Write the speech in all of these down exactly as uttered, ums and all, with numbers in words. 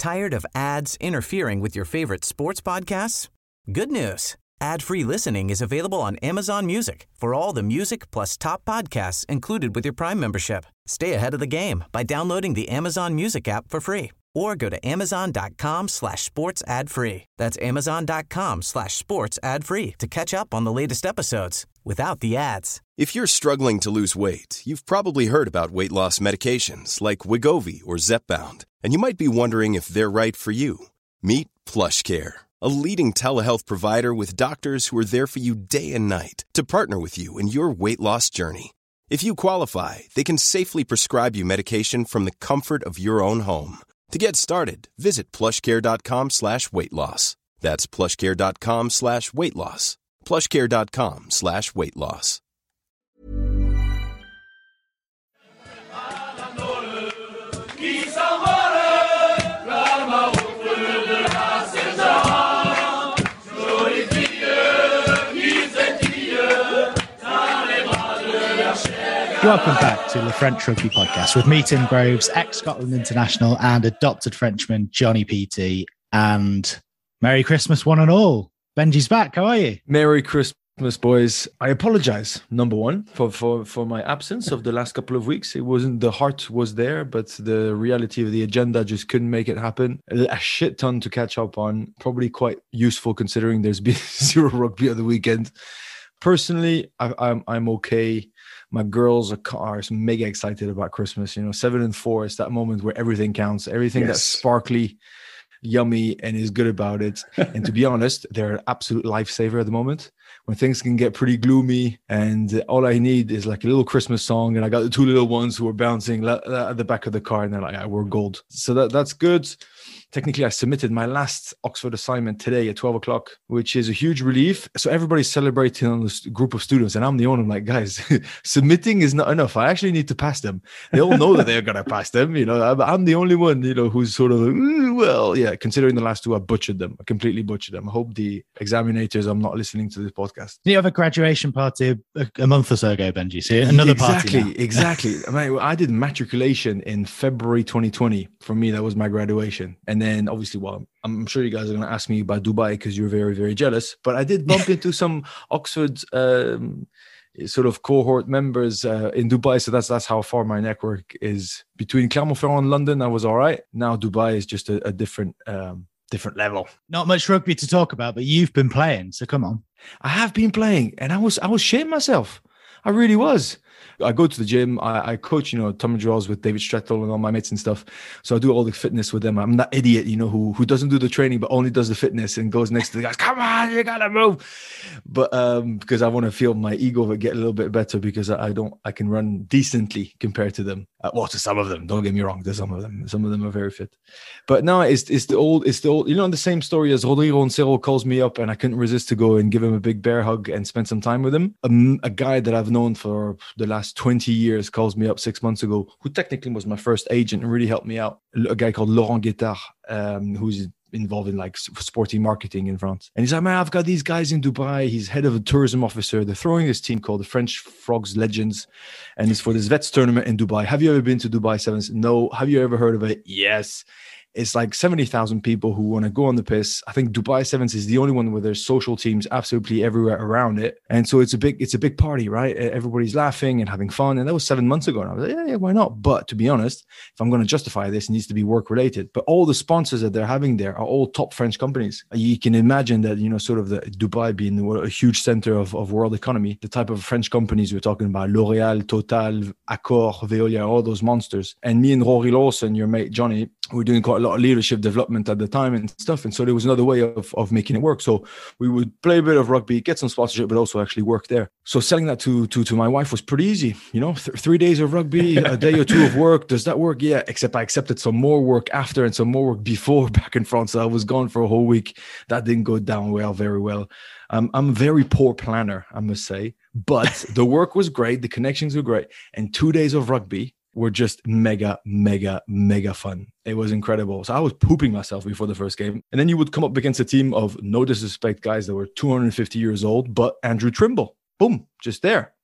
Tired of ads interfering with your favorite sports podcasts? Good news. Ad-free listening is available on Amazon Music for all the music plus top podcasts included with your Prime membership. Stay ahead of the game by downloading the Amazon Music app for free or go to amazon.com slash sports ad free. That's amazon.com slash sports ad free to catch up on the latest episodes without the ads. If you're struggling to lose weight, you've probably heard about weight loss medications like Wegovy or Zepbound, and you might be wondering if they're right for you. Meet PlushCare, a leading telehealth provider with doctors who are there for you day and night to partner with you in your weight loss journey. If you qualify, they can safely prescribe you medication from the comfort of your own home. To get started, visit plushcare.com slash weight loss. That's plushcare.com slash weight loss. plushcare.com slash weight loss. Welcome back to the French Rugby Podcast with me, Tim Groves, ex-Scotland international and adopted Frenchman, Johnny P T. And Merry Christmas, one and all. Benji's back. How are you? Merry Christmas, boys. I apologize, number one, for, for, for my absence of the last couple of weeks. It wasn't, the heart was there, but the reality of the agenda just couldn't make it happen. A shit ton to catch up on. Probably quite useful considering there's been zero rugby on the weekend. Personally, I, I'm I'm okay. My girls are, are mega excited about Christmas. You know, seven and four is that moment where everything counts. Everything yes. that's sparkly, yummy, and is good about it. And to be honest, they're an absolute lifesaver at the moment. When things can get pretty gloomy, and all I need is like a little Christmas song, and I got the two little ones who are bouncing at the back of the car, and they're like, ah, we're gold. So that that's good. Technically, I submitted my last Oxford assignment today at twelve o'clock, which is a huge relief. So everybody's celebrating on this group of students, and I'm the only one. I'm like, guys, submitting is not enough. I actually need to pass them. They all know that they're going to pass them. You know, I'm the only one, you know, who's sort of, mm, well, yeah, considering the last two, I butchered them. I completely butchered them. I hope the examinators are not listening to this podcast. You have a graduation party a, a month or so ago, Benji. So another exactly, party. Exactly, exactly. I mean, I did matriculation in February twenty twenty. For me, that was my graduation. And then obviously, well, I'm sure you guys are going to ask me about Dubai because you're very, very jealous. But I did bump into some Oxford um, sort of cohort members uh, in Dubai. So that's that's how far my network is. Between Clermont-Ferrand and London, I was all right. Now Dubai is just a, a different um, different level. Not much rugby to talk about, but you've been playing. So come on. I have been playing, and I was I was shitting myself. I really was. I go to the gym. I, I coach, you know, tummy draws with David Strettel and all my mates and stuff. So I do all the fitness with them. I'm that idiot, you know, who who doesn't do the training but only does the fitness and goes next to the guys. Come on, you gotta move. But um, because I want to feel my ego get a little bit better because I, I don't, I can run decently compared to them. Uh, well, to some of them. Don't get me wrong. There's some of them. Some of them are very fit. But no, it's it's the old, it's the old. You know, the same story as Rodrigo Oncero calls me up, and I couldn't resist to go and give him a big bear hug and spend some time with him. Um, a guy that I've known for the last twenty years calls me up six months ago, who technically was my first agent and really helped me out. A guy called Laurent Guettard, um, who's involved in like sporting marketing in France. And he's like, man, I've got these guys in Dubai. He's head of a tourism officer. They're throwing this team called the French Frogs Legends. And it's for this Vets tournament in Dubai. Have you ever been to Dubai Sevens? No. Have you ever heard of it? Yes. It's like seventy thousand people who want to go on the piss. I think Dubai Sevens is the only one where there's social teams absolutely everywhere around it. And so it's a big, it's a big party, right? Everybody's laughing and having fun. And that was seven months ago. And I was like, yeah, yeah, why not? But to be honest, if I'm going to justify this, it needs to be work related. But all the sponsors that they're having there are all top French companies. You can imagine that, you know, sort of the Dubai being a huge center of, of world economy, the type of French companies we're talking about, L'Oreal, Total, Accor, Veolia, all those monsters. And me and Rory Lawson, your mate, Johnny, we were doing quite a lot of leadership development at the time and stuff. And so there was another way of, of making it work. So we would play a bit of rugby, get some sponsorship, but also actually work there. So selling that to to, to my wife was pretty easy. You know, th- three days of rugby, a day or two of work. Does that work? Yeah, except I accepted some more work after and some more work before back in France. So I was gone for a whole week. That didn't go down well, very well. Um, I'm a very poor planner, I must say. But the work was great. The connections were great. And two days of rugby were just mega, mega, mega fun. It was incredible. So I was pooping myself before the first game. And then you would come up against a team of, no disrespect, guys that were two hundred fifty years old, but Andrew Trimble. Boom, just there.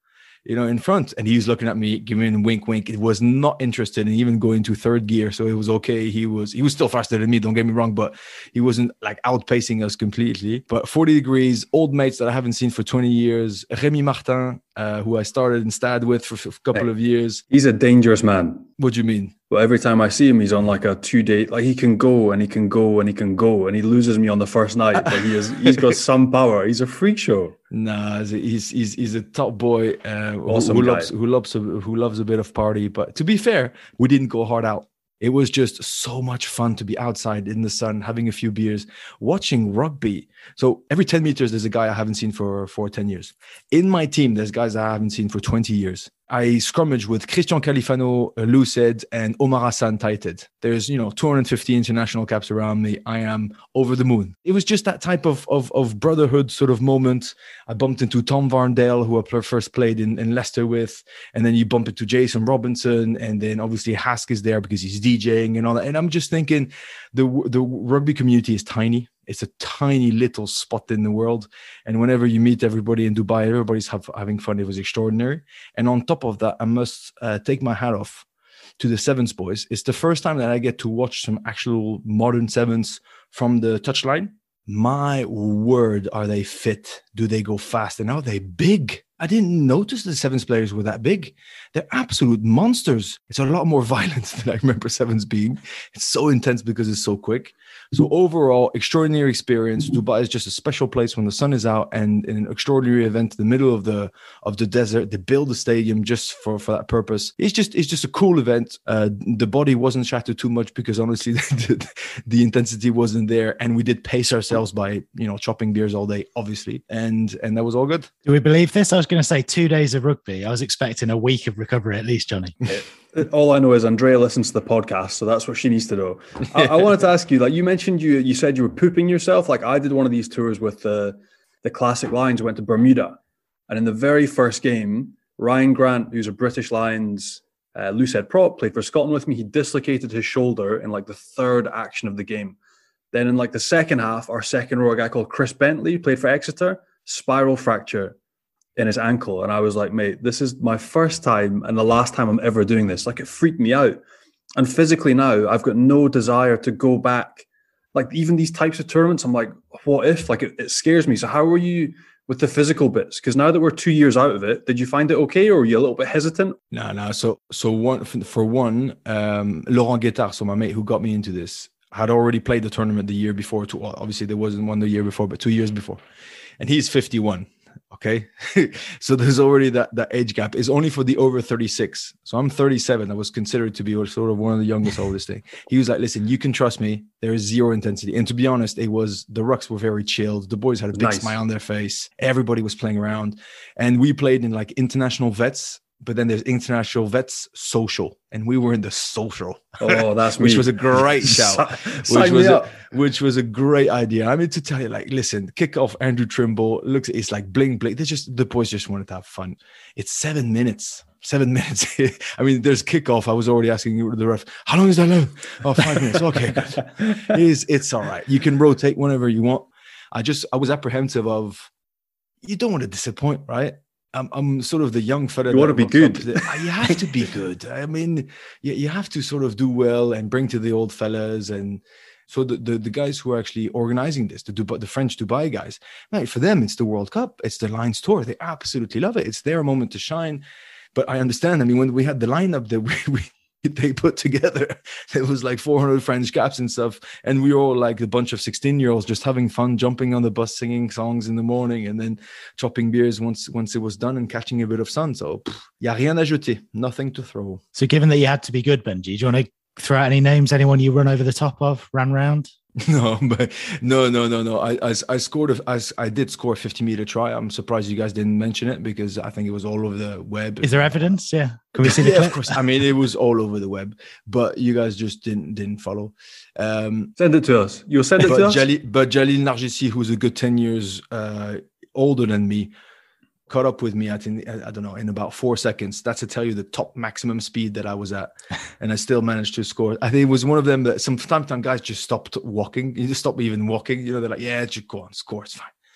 you know, in front. And he was looking at me, giving a wink, wink. It was not interested in even going to third gear. So it was okay. He was, he was still faster than me, don't get me wrong, but he wasn't like outpacing us completely. But forty degrees, old mates that I haven't seen for twenty years, Rémi Martin, uh, who I started in Stade with for a couple of years. He's a dangerous man. What do you mean? Well, every time I see him, he's on like a two day, like he can go and he can go and he can go and he loses me on the first night. But he is, he's got some power. He's a freak show. Nah, he's he's he's a top boy uh, awesome who, who guy. loves who loves a, who loves a bit of party. But to be fair, we didn't go hard out. It was just so much fun to be outside in the sun, having a few beers, watching rugby. So every ten meters, there's a guy I haven't seen for for ten years. In my team, there's guys I haven't seen for twenty years. I scrummage with Christian Califano, uh, Lucid, and Omar Hassan Taited. There's, you know, two hundred fifty international caps around me. I am over the moon. It was just that type of of, of brotherhood sort of moment. I bumped into Tom Varndale, who I first played in, in Leicester with. And then you bump into Jason Robinson. And then obviously Hask is there because he's DJing and all that. And I'm just thinking the the rugby community is tiny. It's a tiny little spot in the world. And whenever you meet everybody in Dubai, everybody's have, having fun. It was extraordinary. And on top of that, I must uh, take my hat off to the Sevens boys. It's the first time that I get to watch some actual modern Sevens from the touchline. My word, are they fit? Do they go fast? And are they big? I didn't notice the Sevens players were that big. They're absolute monsters. It's a lot more violent than I remember Sevens being. It's so intense because it's so quick. So overall, extraordinary experience. Dubai is just a special place when the sun is out, and in an extraordinary event in the middle of the of the desert. They build a stadium just for, for that purpose. It's just it's just a cool event. Uh, the body wasn't shattered too much because honestly, the, the intensity wasn't there, and we did pace ourselves by you know chopping beers all day, obviously, and and that was all good. Do we believe this? I was going to say two days of rugby. I was expecting a week of recovery at least, Johnny. All I know is Andrea listens to the podcast, so that's what she needs to know. I, I wanted to ask you, like you mentioned, you you said you were pooping yourself. Like I did one of these tours with the the Classic Lions. I went to Bermuda, and in the very first game, Ryan Grant, who's a British Lions uh, loosehead prop, played for Scotland with me. He dislocated his shoulder in like the third action of the game. Then in like the second half, our second row, a guy called Chris Bentley, played for Exeter, spiral fracture in his ankle. And I was like, mate, this is my first time and the last time I'm ever doing this. Like it freaked me out. And physically now I've got no desire to go back. Like even these types of tournaments, I'm like, what if? Like it, it scares me. So how were you with the physical bits? Because now that we're two years out of it, did you find it okay, or were you a little bit hesitant? No, no. So, so one for one, um, Laurent Guettard, so my mate who got me into this, had already played the tournament the year before. To, well, obviously, there wasn't one the year before, but two years before, and he's fifty-one. Okay, so there's already that that age gap. Is only for the over thirty-six. So I'm thirty-seven. I was considered to be sort of one of the youngest of this thing. He was like, "Listen, you can trust me. There is zero intensity." And to be honest, it was the rucks were very chilled. The boys had a big Nice. smile on their face. Everybody was playing around, and we played in like international vets. But then there's international vets social, and we were in the social. Oh, that's which me. was a great shout. Sign which me was a, up. which was a great idea. I mean, to tell you, like, listen, kick off Andrew Trimble. Looks, it's like bling bling. They just the boys just wanted to have fun. It's seven minutes. Seven minutes. I mean, there's kickoff. I was already asking the ref, how long is that long? Oh, five minutes. Okay, good. It's, it's all right. You can rotate whenever you want. I just, I was apprehensive of, you don't want to disappoint, right? I'm, I'm sort of the young fella. You want to be good. The, you have to be good. I mean, you, you have to sort of do well and bring to the old fellas. And so the, the, the guys who are actually organizing this, the, Dubai, the French Dubai guys, mate, for them, it's the World Cup. It's the Lions Tour. They absolutely love it. It's their moment to shine. But I understand. I mean, when we had the lineup that we, we they put together, there was like four hundred French caps and stuff, and we were all like a bunch of sixteen year olds just having fun, jumping on the bus, singing songs in the morning, and then chopping beers once once it was done and catching a bit of sun. So pff, y a rien à jeter, nothing to throw. So given that you had to be good, Benji, do you want to throw out any names, anyone you run over the top of, ran round? No, but no, no, no, no. I, I, I scored. A, I, I did score a fifty meter try. I'm surprised you guys didn't mention it because I think it was all over the web. Is there evidence? Yeah, can we see the yeah, clip? of course. I mean, it was all over the web, but you guys just didn't didn't follow. Um, Send it to us. You'll send it but to us. Jalil, but Jalil Narjisi, who's a good ten years uh, older than me, caught up with me at in, I don't know in about four seconds. That's to tell you the top maximum speed that I was at, and I still managed to score. I think it was one of them that some time time guys just stopped walking. You just stop even walking. You know, they're like, yeah, just go on, score, it's fine.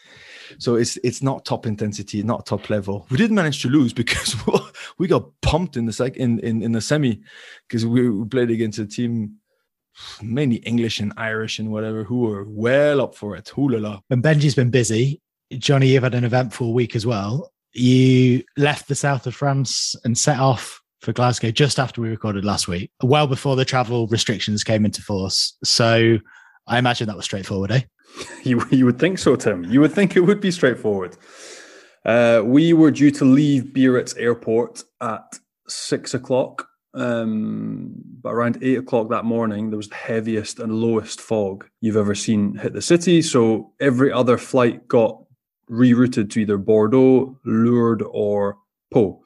So it's it's not top intensity, not top level. We did manage to lose because we got pumped in the sec in, in, in the semi because we played against a team mainly English and Irish and whatever who were well up for it. Ooh la la. When Benji's been busy, Johnny, you've had an eventful week as well. You left the south of France and set off for Glasgow just after we recorded last week, well before the travel restrictions came into force. So I imagine that was straightforward, eh? You, you would think so, Tim. You would think it would be straightforward. Uh, we were due to leave Biarritz Airport at six o'clock. Um, but around eight o'clock that morning, there was the heaviest and lowest fog you've ever seen hit the city. So every other flight got rerouted to either Bordeaux, Lourdes, or Pau.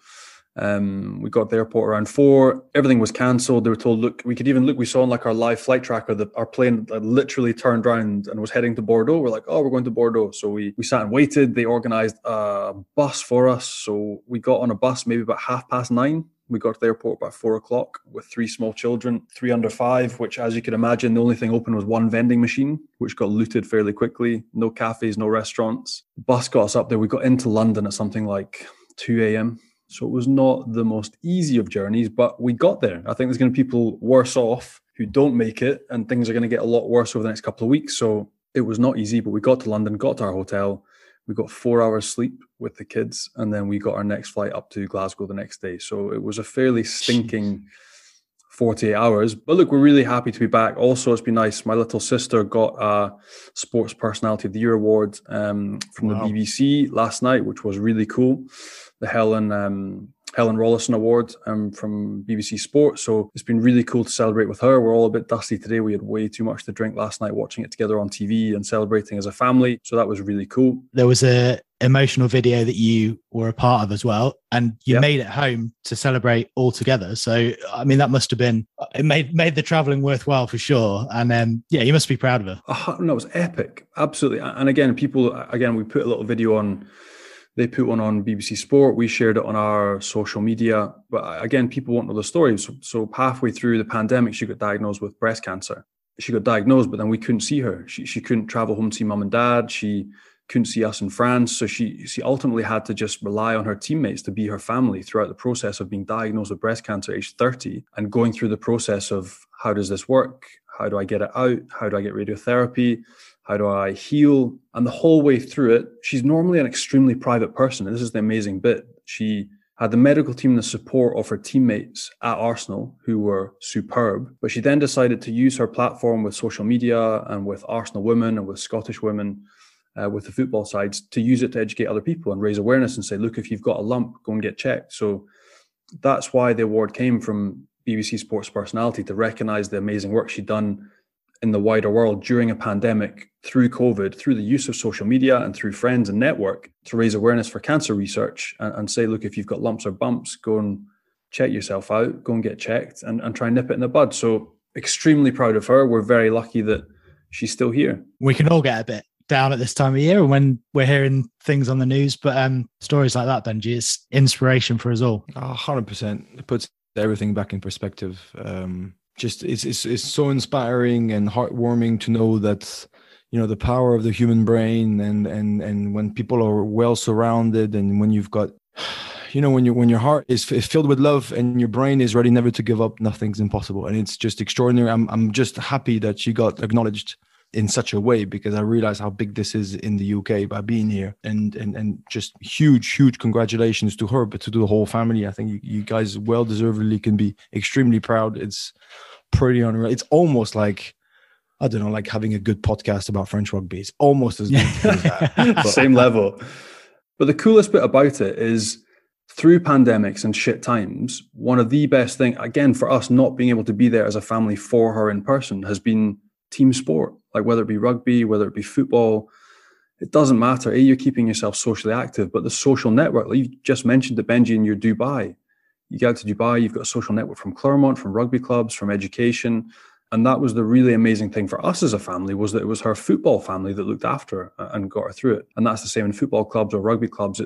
Um, we got to the airport around four. Everything was cancelled. They were told, look, we could even look, we saw on like our live flight tracker that our plane literally turned around and was heading to Bordeaux. We're like, oh, we're going to Bordeaux. So we, we sat and waited. They organised a bus for us. So we got on a bus maybe about half past nine. We got to the airport about four o'clock with three small children, three under five, which, as you can imagine, the only thing open was one vending machine, which got looted fairly quickly. No cafes, no restaurants. The bus got us up there. We got into London at something like two a.m. So it was not the most easy of journeys, but we got there. I think there's going to be people worse off who don't make it, and things are going to get a lot worse over the next couple of weeks. So it was not easy, but we got to London, got to our hotel. We got four hours sleep with the kids, and then we got our next flight up to Glasgow the next day. So it was a fairly stinking Jeez. forty-eight hours. But look, we're really happy to be back. Also, it's been nice. My little sister got a Sports Personality of the Year award um, from wow. the B B C last night, which was really cool. The Helen um, Helen Rollison Award um, from B B C Sport. So it's been really cool to celebrate with her. We're all a bit dusty today. We had way too much to drink last night, watching it together on T V and celebrating as a family. So that was really cool. There was a emotional video that you were a part of as well, and you yep. made it home to celebrate all together. So, I mean, that must have been, it made made the traveling worthwhile for sure. And um, yeah, you must be proud of her. Uh, no, it was epic. Absolutely. And again, people, again, we put a little video on. They put one on B B C Sport. We shared it on our social media. But again, people won't know the story. So, so halfway through the pandemic, she got diagnosed with breast cancer. She got diagnosed, but then we couldn't see her. She she couldn't travel home to see mum and dad. She couldn't see us in France. So she she ultimately had to just rely on her teammates to be her family throughout the process of being diagnosed with breast cancer at age thirty and going through the process of how does this work? How do I get it out? How do I get radiotherapy? How do I heal? And the whole way through it, she's normally an extremely private person. And this is the amazing bit. She had the medical team and the support of her teammates at Arsenal, who were superb. But she then decided to use her platform with social media and with Arsenal women and with Scottish women, uh, with the football sides, to use it to educate other people and raise awareness and say, look, if you've got a lump, go and get checked. So that's why the award came from B B C Sports Personality, to recognize the amazing work she'd done in the wider world during a pandemic, through COVID, through the use of social media and through friends and network, to raise awareness for cancer research and, and say, look, if you've got lumps or bumps, go and check yourself out, go and get checked and, and try and nip it in the bud. So extremely proud of her. We're very lucky that she's still here. We can all get a bit down at this time of year when we're hearing things on the news, but um, stories like that, Benji, it's inspiration for us all. one hundred percent. It puts everything back in perspective. Um, just it's, it's it's so inspiring and heartwarming to know that, you know, the power of the human brain, and and and when people are well surrounded, and when you've got, you know, when you when your heart is, is filled with love and your brain is ready never to give up, nothing's impossible. And it's just extraordinary. I'm I'm just happy that she got acknowledged in such a way, because I realize how big this is in the U K by being here, and and and just huge huge congratulations to her, but to the whole family. I think you, you guys well deservedly can be extremely proud. It's pretty unreal. It's almost like, I don't know, like having a good podcast about French rugby. It's almost as good as that. Same level. But the coolest bit about it is, through pandemics and shit times, one of the best things, again, for us not being able to be there as a family for her in person, has been team sport. Like whether it be rugby, whether it be football, it doesn't matter. A, you're keeping yourself socially active, but the social network, like you just mentioned to Benji in your Dubai, you get to Dubai, you've got a social network from Clermont, from rugby clubs, from education. And that was the really amazing thing for us as a family, was that it was her football family that looked after her and got her through it. And that's the same in football clubs or rugby clubs. It's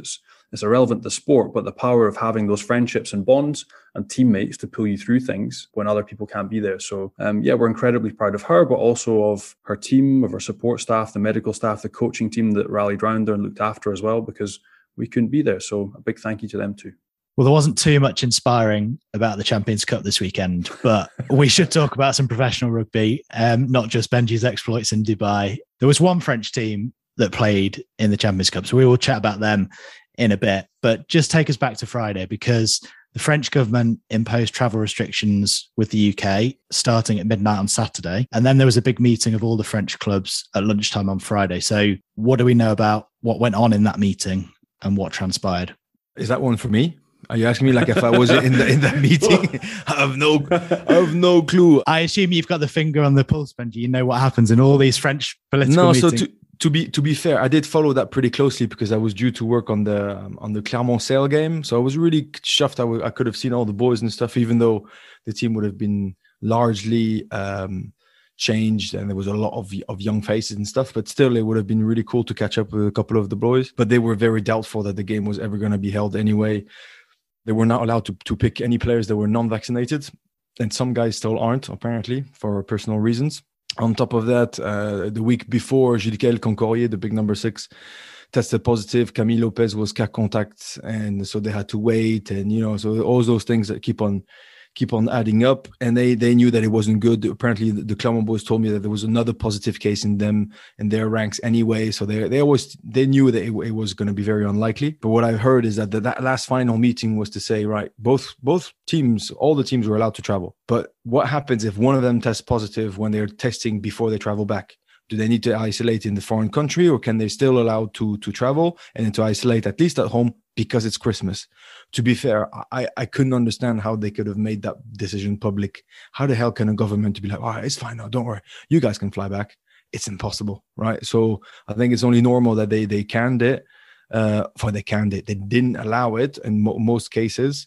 it's irrelevant to sport, but the power of having those friendships and bonds and teammates to pull you through things when other people can't be there. So um, yeah, we're incredibly proud of her, but also of her team, of her support staff, the medical staff, the coaching team that rallied around her and looked after her as well, because we couldn't be there. So a big thank you to them too. Well, there wasn't too much inspiring about the Champions Cup this weekend, but we should talk about some professional rugby, um, not just Benji's exploits in Dubai. There was one French team that played in the Champions Cup, so we will chat about them in a bit. But just take us back to Friday, because the French government imposed travel restrictions with the U K starting at midnight on Saturday. And then there was a big meeting of all the French clubs at lunchtime on Friday. So what do we know about what went on in that meeting and what transpired? Is that one for me? Are you asking me like if I was in the, in that meeting? I have no, I have no clue. I assume you've got the finger on the pulse, Benji. You know what happens in all these French political no, meetings. So to, to be to be fair, I did follow that pretty closely because I was due to work on the um, on the Clermont-Sale game. So I was really chuffed. I, w- I could have seen all the boys and stuff, even though the team would have been largely um, changed and there was a lot of of young faces and stuff. But still, it would have been really cool to catch up with a couple of the boys. But they were very doubtful that the game was ever going to be held anyway. They were not allowed to, to pick any players that were non-vaccinated. And some guys still aren't, apparently, for personal reasons. On top of that, uh, the week before, Gilles Concordier, the big number six, tested positive. Camille Lopez was cas contact. And so they had to wait. And, you know, so all those things that keep on keep on adding up. And they they knew that it wasn't good. Apparently, the, the Clermont boys told me that there was another positive case in them, in their ranks anyway. So they they always, they knew that it, it was going to be very unlikely. But what I heard is that the, that last final meeting was to say, right, both both teams, all the teams were allowed to travel. But what happens if one of them tests positive when they're testing before they travel back? Do they need to isolate in the foreign country, or can they still allow to to travel and then to isolate at least at home because it's Christmas? To be fair, I, I couldn't understand how they could have made that decision public. How the hell can a government to be like, all right, it's fine now, don't worry, you guys can fly back? It's impossible, right? So I think it's only normal that they they canned it. Uh, for they canned it, they didn't allow it in mo- most cases.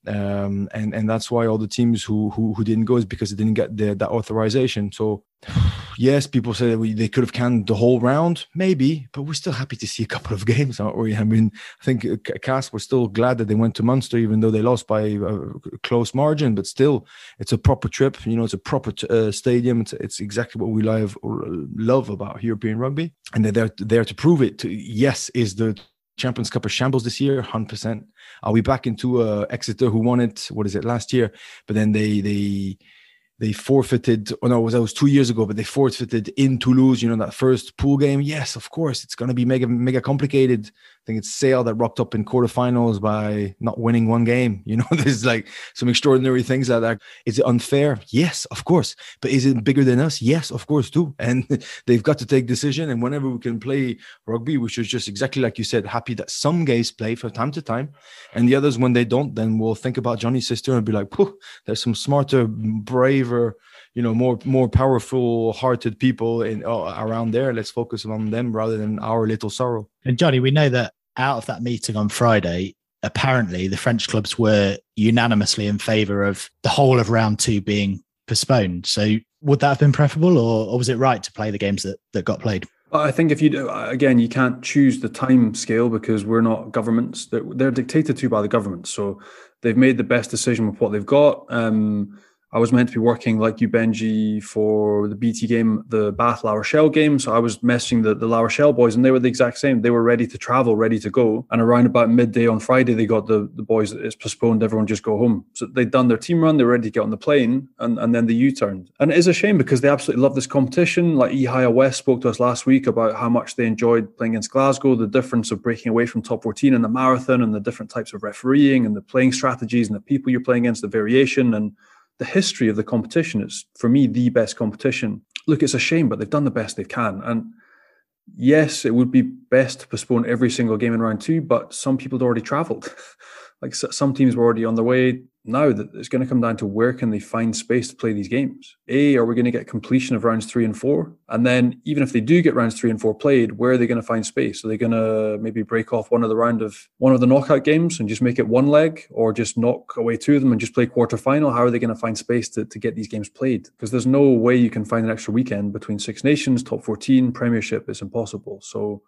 Um, and and that's why all the teams who who, who didn't go is because they didn't get the, that authorization. So yes, people say that we, they could have canned the whole round, maybe, but we're still happy to see a couple of games, aren't we? I mean, I think Cass was still glad that they went to Munster, even though they lost by a close margin. But still, it's a proper trip. You know, it's a proper uh, stadium. It's, it's exactly what we love love about European rugby, and they're there, there to prove it. To, yes, is the Champions Cup a shambles this year? one hundred percent. Are we back into uh, Exeter, who won it, what is it, last year? But then they they they forfeited, oh no, it was, that was two years ago, but they forfeited in Toulouse, you know, that first pool game. Yes, of course, it's going to be mega, mega complicated. I think it's Sale that rocked up in quarterfinals by not winning one game. You know, there's like some extraordinary things that are, is it unfair? Yes, of course. But is it bigger than us? Yes, of course, too. And they've got to take decision. And whenever we can play rugby, we should just, exactly like you said, happy that some guys play from time to time. And the others, when they don't, then we'll think about Johnny's sister and be like, there's some smarter, braver, you know, more more powerful hearted people in uh, around there. Let's focus on them rather than our little sorrow. And Johnny, we know that out of that meeting on Friday, apparently the French clubs were unanimously in favour of the whole of round two being postponed. So would that have been preferable, or, or was it right to play the games that, that got played? I think if you do, again, you can't choose the time scale because we're not governments. They're, they're dictated to by the government. So they've made the best decision with what they've got. Um, I was meant to be working like you, Benji, for the B T game, the Bath La Rochelle game. So I was messaging the, the La Rochelle boys, and they were the exact same. They were ready to travel, ready to go. And around about midday on Friday, they got the, the boys, it's postponed, everyone just go home. So they'd done their team run, they were ready to get on the plane, and, and then they U-turned. And it is a shame because they absolutely love this competition. Like Ihaya West spoke to us last week about how much they enjoyed playing against Glasgow, the difference of breaking away from top fourteen in the marathon, and the different types of refereeing and the playing strategies and the people you're playing against, the variation and the history of the competition. Is, for me, the best competition. Look, it's a shame, but they've done the best they can. And yes, it would be best to postpone every single game in round two, but some people had already travelled. Like some teams were already on their way. Now that it's going to come down to where can they find space to play these games? A, are we going to get completion of rounds three and four? And then even if they do get rounds three and four played, where are they going to find space? Are they going to maybe break off one of the round of one of the knockout games and just make it one leg, or just knock away two of them and just play quarterfinal? How are they going to find space to, to get these games played? Because there's no way you can find an extra weekend between Six Nations, top fourteen, Premiership. It's impossible. So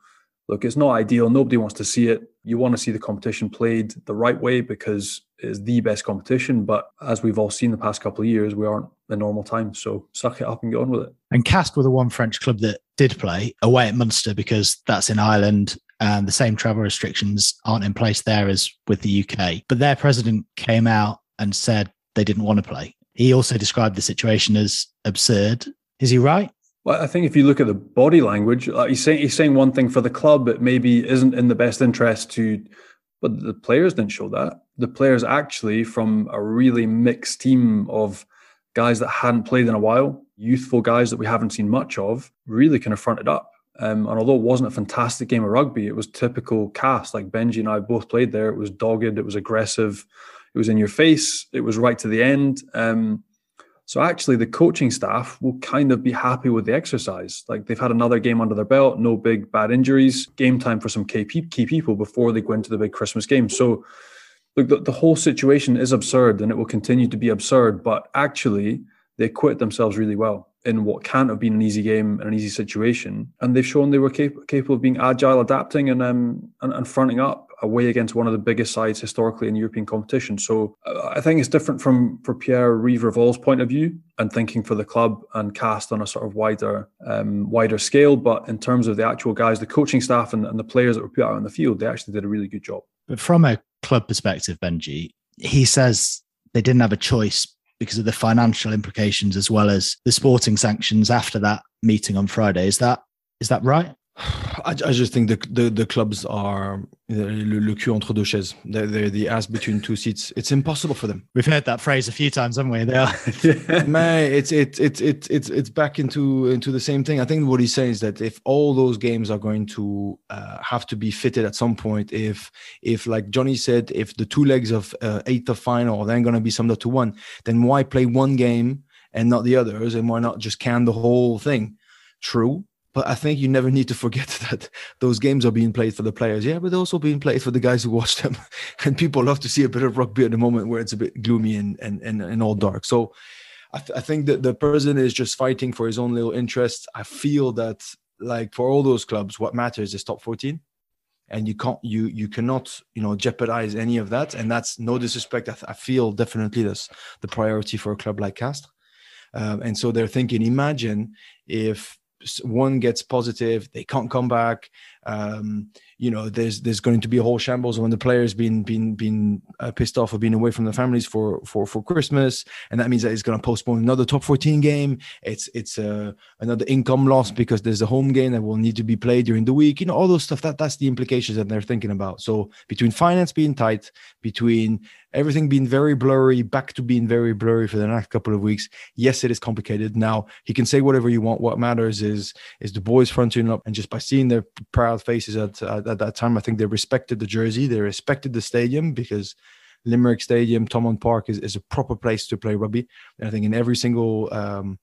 look, it's not ideal. Nobody wants to see it. You want to see the competition played the right way because it's the best competition. But as we've all seen the past couple of years, we aren't in normal times. So suck it up and get on with it. And Castres were the one French club that did play away at Munster because that's in Ireland and the same travel restrictions aren't in place there as with the U K. But their president came out and said they didn't want to play. He also described the situation as absurd. Is he right? Well, I think if you look at the body language, like he's saying he's saying one thing for the club, it maybe isn't in the best interest to, but the players didn't show that. The players actually, from a really mixed team of guys that hadn't played in a while, youthful guys that we haven't seen much of, really kind of fronted up. Um, and although it wasn't a fantastic game of rugby, it was typical Castres. Like Benji and I both played there. It was dogged, it was aggressive, it was in your face, it was right to the end. Um, So actually, the coaching staff will kind of be happy with the exercise. Like they've had another game under their belt, no big bad injuries, game time for some key people before they go into the big Christmas game. So look, the, the whole situation is absurd and it will continue to be absurd. But actually, they acquitted themselves really well in what can't have been an easy game and an easy situation. And they've shown they were cap- capable of being agile, adapting and, um, and, and fronting up away against one of the biggest sides historically in European competition. So uh, I think it's different from for Pierre-Yves Rivol's point of view and thinking for the club and Castres on a sort of wider um, wider scale. But in terms of the actual guys, the coaching staff and, and the players that were put out on the field, they actually did a really good job. But from a club perspective, Benji, he says they didn't have a choice because of the financial implications as well as the sporting sanctions after that meeting on Friday. Is that is that right? I, I just think the, the the clubs are le, le cul entre deux chaises. They're, they're the ass between two seats. It's impossible for them. We've heard that phrase a few times, haven't we? They are. Man, it's it's it's it's it's it's back into into the same thing. I think what he's saying is that if all those games are going to uh, have to be fitted at some point, if if like Johnny said, if the two legs of uh, eighth of final are then going to be summed up to one, then why play one game and not the others, and why not just can the whole thing? True. But I think you never need to forget that those games are being played for the players. Yeah, but they're also being played for the guys who watch them. And people love to see a bit of rugby at the moment where it's a bit gloomy and and, and, and all dark. So I, th- I think that the president is just fighting for his own little interests. I feel that, like, for all those clubs, what matters is top fourteen. And you can't, you you cannot, you know, jeopardize any of that. And that's no disrespect. I, th- I feel definitely that's the priority for a club like Castres. Um, and so they're thinking, imagine if one gets positive, they can't come back. Um, you know, there's there's going to be a whole shambles when the players been been been uh, pissed off of being away from their families for for for Christmas, and that means that it's going to postpone another top fourteen game. It's it's uh, another income loss because there's a home game that will need to be played during the week. You know, all those stuff. That that's the implications that they're thinking about. So between finance being tight, between everything being very blurry, back to being very blurry for the next couple of weeks. Yes, it is complicated. Now, he can say whatever you want. What matters is is the boys fronting up, and just by seeing their proud faces at, at at that time, I think they respected the jersey, they respected the stadium, because Limerick Stadium, Thomond Park is, is a proper place to play rugby. And I think in every single um,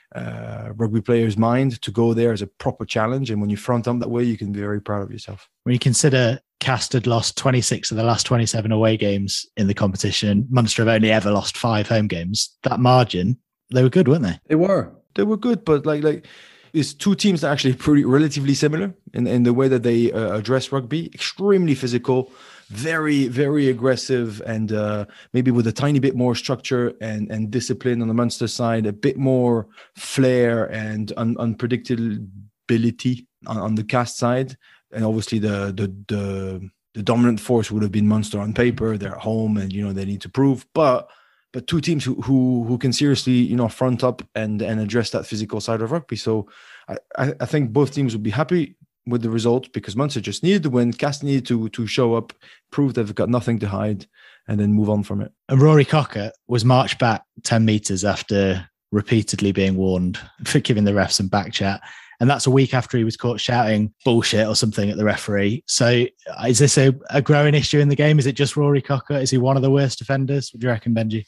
uh, rugby player's mind, to go there is a proper challenge. And when you front them that way, you can be very proud of yourself. When you consider Castres had lost twenty-six of the last twenty-seven away games in the competition, Munster have only ever lost five home games. That margin, they were good, weren't they? They were. They were good, but like like it's two teams that are actually pretty relatively similar in, in the way that they uh, address rugby. Extremely physical, very, very aggressive, and uh, maybe with a tiny bit more structure and, and discipline on the Munster side, a bit more flair and un- unpredictability on, on the Castres side. And obviously the, the the the dominant force would have been Munster on paper. They're at home and, you know, they need to prove. But but two teams who who, who can seriously, you know, front up and, and address that physical side of rugby. So I, I think both teams would be happy with the result, because Munster just needed to win. Castres needed to to show up, prove they've got nothing to hide, and then move on from it. And Rory Cocker was marched back ten metres after repeatedly being warned for giving the refs some back chat. And that's a week after he was caught shouting bullshit or something at the referee. So is this a, a growing issue in the game? Is it just Rory Cocker? Is he one of the worst offenders? What do you reckon, Benji?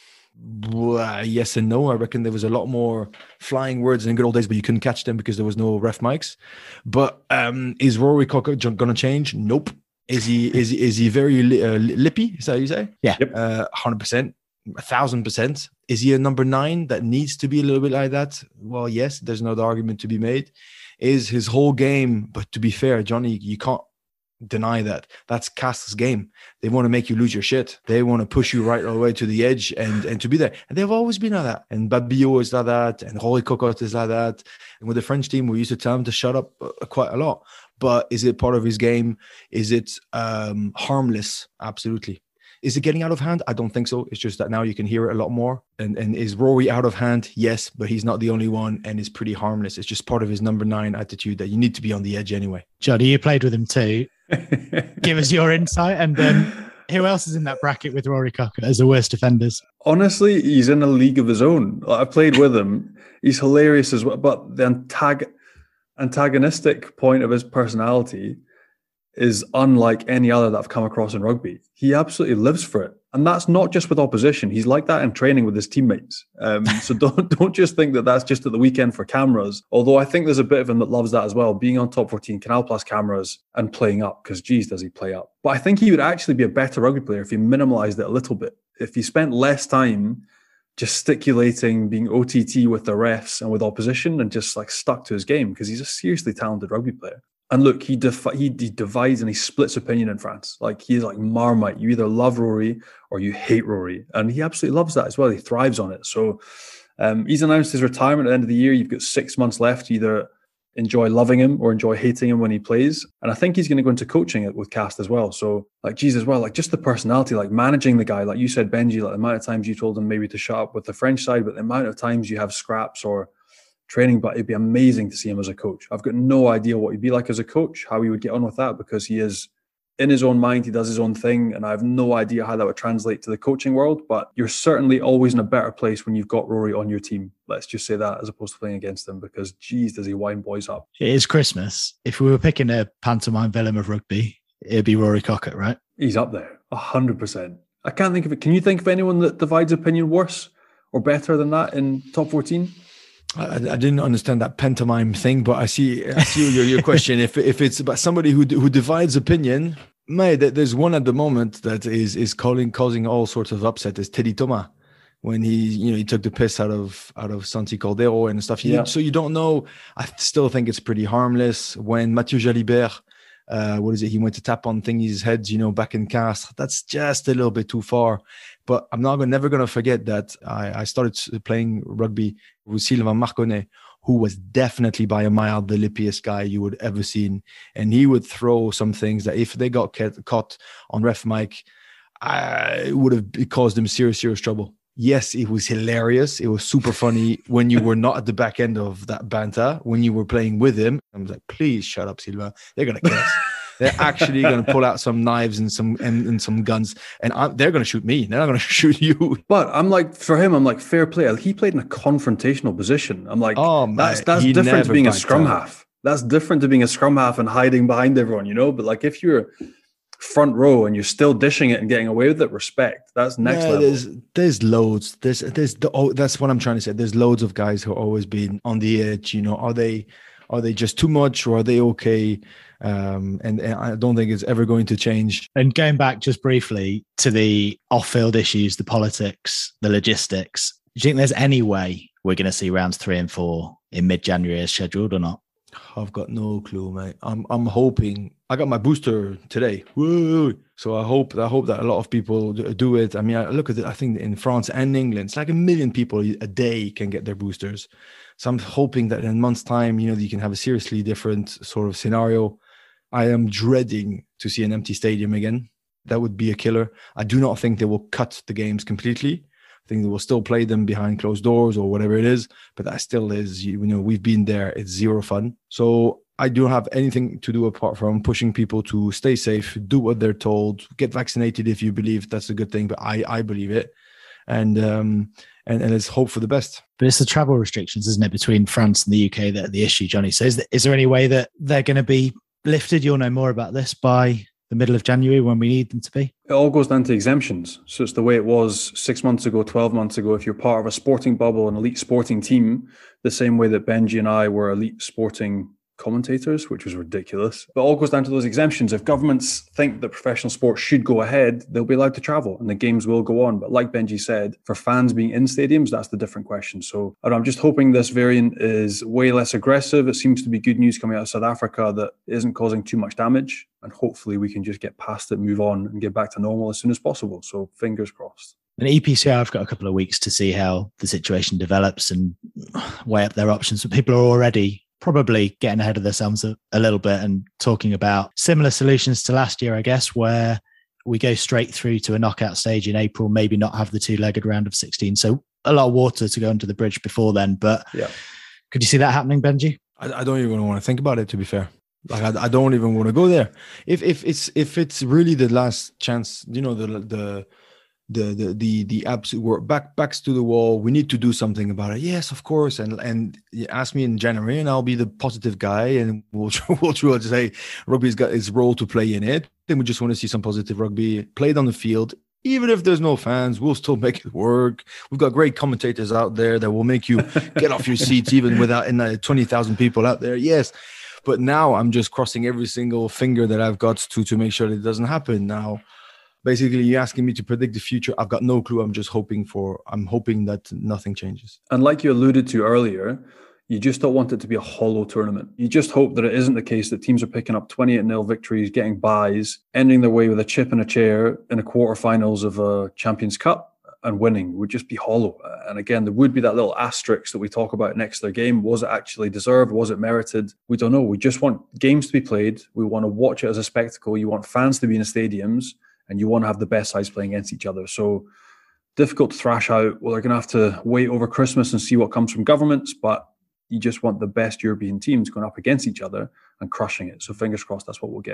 Well, yes and no. I reckon there was a lot more flying words in the good old days, but you couldn't catch them because there was no ref mics. But um, is Rory Cocker going to change? Nope. Is he is he, is he very li- uh, lippy? Is that how you say? Yeah. Yep. Uh, one hundred percent. a thousand percent. Is he a number nine that needs to be a little bit like that? Well, yes, there's another argument to be made. Is his whole game, but to be fair, Johnny, you can't deny that. That's Castle's game. They want to make you lose your shit. They want to push you right all the way to the edge and, and to be there. And they've always been like that. And Babillot is like that. And Rory Cocotte is like that. And with the French team, we used to tell him to shut up uh, quite a lot. But is it part of his game? Is it um, harmless? Absolutely. Is it getting out of hand? I don't think so. It's just that now you can hear it a lot more. And and is Rory out of hand? Yes, but he's not the only one, and it's pretty harmless. It's just part of his number nine attitude that you need to be on the edge anyway. Johnny, you played with him too. Give us your insight. And then who else is in that bracket with Rory Cocotte as the worst defenders? Honestly, he's in a league of his own. I've played with him. He's hilarious as well. But the antag- antagonistic point of his personality is unlike any other that I've come across in rugby. He absolutely lives for it. And that's not just with opposition. He's like that in training with his teammates. Um, so don't don't just think that that's just at the weekend for cameras. Although I think there's a bit of him that loves that as well, being on Top fourteen, Canal Plus cameras and playing up, because geez, does he play up. But I think he would actually be a better rugby player if he minimalised it a little bit. If he spent less time gesticulating, being O T T with the refs and with opposition and just like stuck to his game, because he's a seriously talented rugby player. And look, he, defi- he he divides and he splits opinion in France. Like, he's like Marmite. You either love Rory or you hate Rory. And he absolutely loves that as well. He thrives on it. So um, he's announced his retirement at the end of the year. You've got six months left to either enjoy loving him or enjoy hating him when he plays. And I think he's going to go into coaching with Cast as well. So, like, geez, as well, like just the personality, like managing the guy. Like you said, Benji, like the amount of times you told him maybe to shut up with the French side, but the amount of times you have scraps or training, but it'd be amazing to see him as a coach. I've got no idea what he'd be like as a coach, how he would get on with that, because he is in his own mind, he does his own thing, and I have no idea how that would translate to the coaching world. But you're certainly always in a better place when you've got Rory on your team. Let's just say that, as opposed to playing against him, because geez, does he wind boys up. It is Christmas. If we were picking a pantomime villain of rugby, it'd be Rory Cocotte, right? He's up there, a hundred percent. I can't think of it. Can you think of anyone that divides opinion worse or better than that in Top fourteen? I, I didn't understand that pantomime thing, but I see, I see your, your question. If if it's about somebody who who divides opinion, mate, there's one at the moment that is is calling causing all sorts of upset. Is Teddy Thomas, when he you know he took the piss out of out of Santi Caldero and stuff. You, yeah. So you don't know. I still think it's pretty harmless. When Mathieu Jalibert, uh, what is it? He went to tap on thingy's heads, you know, back in Castres. That's just a little bit too far. But I'm not gonna, never going to forget that I, I started playing rugby with Sylvain Marconnet, who was definitely by a mile the lippiest guy you would ever seen. And he would throw some things that if they got caught on ref mic, I, it would have caused them serious, serious trouble. Yes, it was hilarious. It was super funny when you were not at the back end of that banter, when you were playing with him. I was like, please shut up, Sylvain. They're going to kill us. They're actually going to pull out some knives and some and, and some guns, and I'm, they're going to shoot me. They're not going to shoot you. But I'm like, for him, I'm like, fair play. He played in a confrontational position. I'm like, oh, that's that's he different to being a scrum out. half. That's different to being a scrum half and hiding behind everyone, you know. But like, if you're front row and you're still dishing it and getting away with it, respect. That's next yeah, level. There's there's loads. There's there's the, oh, that's what I'm trying to say. There's loads of guys who are always been on the edge. You know, are they are they just too much or are they okay? Um, and, and I don't think it's ever going to change. And going back just briefly to the off-field issues, the politics, the logistics, do you think there's any way we're going to see rounds three and four in mid-January as scheduled or not? I've got no clue, mate. I'm I'm hoping. I got my booster today. Woo! So I hope I hope that a lot of people do it. I mean, I look at it. I think in France and England, it's like a million people a day can get their boosters. So I'm hoping that in a month's time, you know, you can have a seriously different sort of scenario. I am dreading to see an empty stadium again. That would be a killer. I do not think they will cut the games completely. I think they will still play them behind closed doors or whatever it is. But that still is, you know, we've been there. It's zero fun. So I don't have anything to do apart from pushing people to stay safe, do what they're told, get vaccinated if you believe that's a good thing. But I, I believe it. And, um, and, and let's hope for the best. But it's the travel restrictions, isn't it, between France and the U K that are the issue, Johnny. So is there, is there any way that they're going to be lifted? You'll know more about this by the middle of January when we need them to be. It all goes down to exemptions. So it's the way it was six months ago, twelve months ago. If you're part of a sporting bubble, an elite sporting team, the same way that Benji and I were elite sporting commentators, which was ridiculous. But it all goes down to those exemptions. If governments think that professional sports should go ahead, they'll be allowed to travel and the games will go on. But like Benji said, for fans being in stadiums, that's the different question. So I'm just hoping this variant is way less aggressive. It seems to be good news coming out of South Africa that isn't causing too much damage. And hopefully we can just get past it, move on and get back to normal as soon as possible. So fingers crossed. And E P C R have got a couple of weeks to see how the situation develops and weigh up their options. But people are already probably getting ahead of themselves a, a little bit and talking about similar solutions to last year, I guess, where we go straight through to a knockout stage in April, maybe not have the two-legged round of sixteen. So a lot of water to go under the bridge before then. But yeah, could you see that happening, Benji? I, I don't even want to think about it, to be fair. Like I, I don't even want to go there. If if it's if it's really the last chance, you know, the the the the the the absolute we're back backs to the wall. We need to do something about it. Yes, of course. And and you ask me in January, and I'll be the positive guy, and we'll we'll try to say rugby's got its role to play in it. Then we just want to see some positive rugby played on the field. Even if there's no fans, we'll still make it work. We've got great commentators out there that will make you get off your seats, even without in uh, twenty thousand people out there. Yes. But now I'm just crossing every single finger that I've got to to make sure that it doesn't happen. Now, basically, you're asking me to predict the future. I've got no clue. I'm just hoping for, I'm hoping that nothing changes. And like you alluded to earlier, you just don't want it to be a hollow tournament. You just hope that it isn't the case that teams are picking up twenty-eight nil victories, getting buys, ending their way with a chip in a chair in the quarterfinals of a Champions Cup and winning. It would just be hollow. And again, there would be that little asterisk that we talk about next to their game. Was it actually deserved? Was it merited? We don't know. We just want games to be played. We want to watch it as a spectacle. You want fans to be in the stadiums and you want to have the best sides playing against each other. So difficult to thrash out. Well, they're going to have to wait over Christmas and see what comes from governments, but you just want the best European teams going up against each other and crushing it. So fingers crossed, that's what we'll get.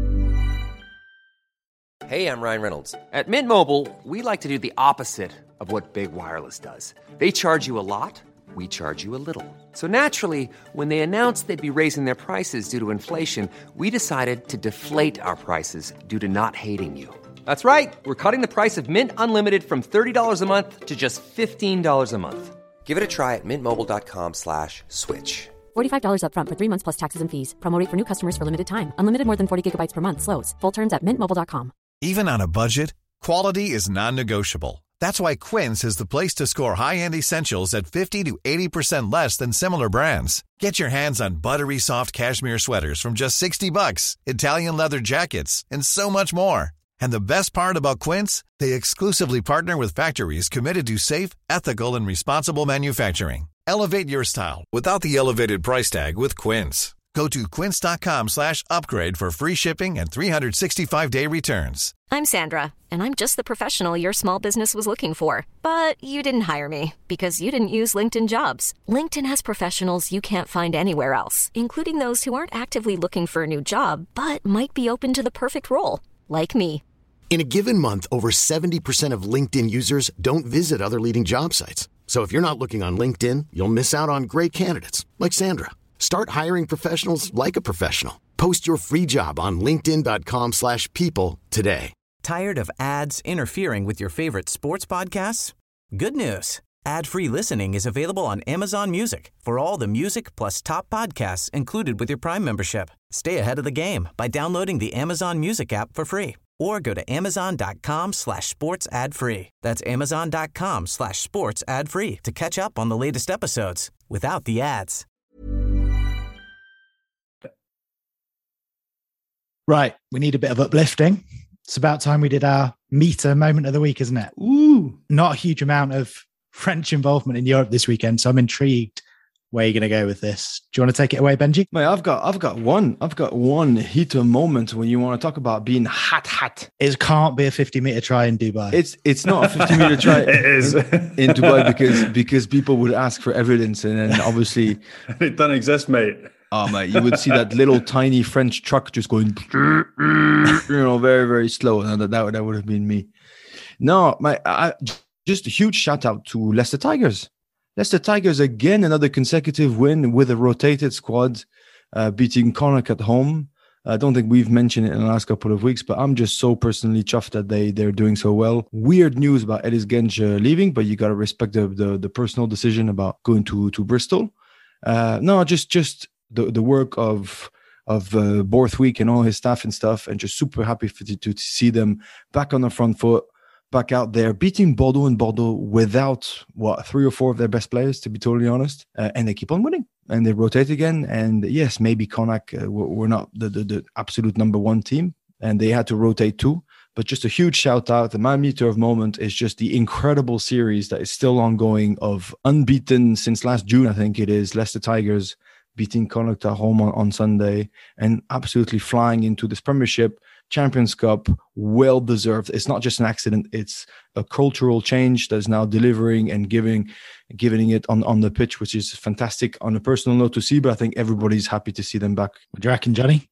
Hey, I'm Ryan Reynolds. At Mint Mobile, we like to do the opposite of what Big Wireless does. They charge you a lot, we charge you a little. So naturally, when they announced they'd be raising their prices due to inflation, we decided to deflate our prices due to not hating you. That's right. We're cutting the price of Mint Unlimited from thirty dollars a month to just fifteen dollars a month. Give it a try at mintmobile.com slash switch. forty-five dollars up front for three months plus taxes and fees. Promo rate for new customers for limited time. Unlimited more than forty gigabytes per month. Slows full terms at mint mobile dot com. Even on a budget, quality is non-negotiable. That's why Quince is the place to score high-end essentials at fifty to eighty percent less than similar brands. Get your hands on buttery soft cashmere sweaters from just sixty bucks, Italian leather jackets, and so much more. And the best part about Quince, they exclusively partner with factories committed to safe, ethical, and responsible manufacturing. Elevate your style without the elevated price tag with Quince. Go to quince.com slash upgrade for free shipping and three sixty-five day returns. I'm Sandra, and I'm just the professional your small business was looking for. But you didn't hire me because you didn't use LinkedIn Jobs. LinkedIn has professionals you can't find anywhere else, including those who aren't actively looking for a new job, but might be open to the perfect role, like me. In a given month, over seventy percent of LinkedIn users don't visit other leading job sites. So if you're not looking on LinkedIn, you'll miss out on great candidates like Sandra. Start hiring professionals like a professional. Post your free job on linkedin.com slash people today. Tired of ads interfering with your favorite sports podcasts? Good news. Ad-free listening is available on Amazon Music for all the music plus top podcasts included with your Prime membership. Stay ahead of the game by downloading the Amazon Music app for free or go to amazon.com slash sports ad free. That's amazon.com slash sports ad free to catch up on the latest episodes without the ads. Right. We need a bit of uplifting. It's about time we did our meter moment of the week, isn't it? Ooh. Not a huge amount of French involvement in Europe this weekend, so I'm intrigued where you're going to go with this. Do you want to take it away, Benji? Mate, I've got, I've got one, I've got one heater moment when you want to talk about being hot, hot. It can't be a fifty meter try in Dubai. It's, it's not a fifty meter try. It is in, in Dubai because, because people would ask for evidence, and then obviously it doesn't exist, mate. Oh mate, you would see that little tiny French truck just going, you know, very very slow. And that that, that would have been me. No, my, I, just a huge shout out to Leicester Tigers. Leicester Tigers, again, another consecutive win with a rotated squad, uh, beating Connacht at home. I don't think we've mentioned it in the last couple of weeks, but I'm just so personally chuffed that they, they're doing so well. Weird news about Ellis Genge uh, leaving, but you got to respect the, the the personal decision about going to, to Bristol. Uh, no, just just the, the work of of uh, Borthwick and all his staff and stuff, and just super happy for, to, to see them back on the front foot, back out there, beating Bordeaux and Bordeaux without, what, three or four of their best players, to be totally honest. Uh, and they keep on winning. And they rotate again. And yes, maybe Connacht uh, were, were not the, the, the absolute number one team, and they had to rotate too. But just a huge shout out. The man meter of moment is just the incredible series that is still ongoing of unbeaten since last June, I think it is, Leicester Tigers beating Connacht at home on, on Sunday and absolutely flying into this Premiership, Champions Cup, well deserved. It's not just an accident. It's a cultural change that is now delivering and giving giving it on, on the pitch, which is fantastic on a personal note to see, but I think everybody's happy to see them back. What do you reckon, Johnny?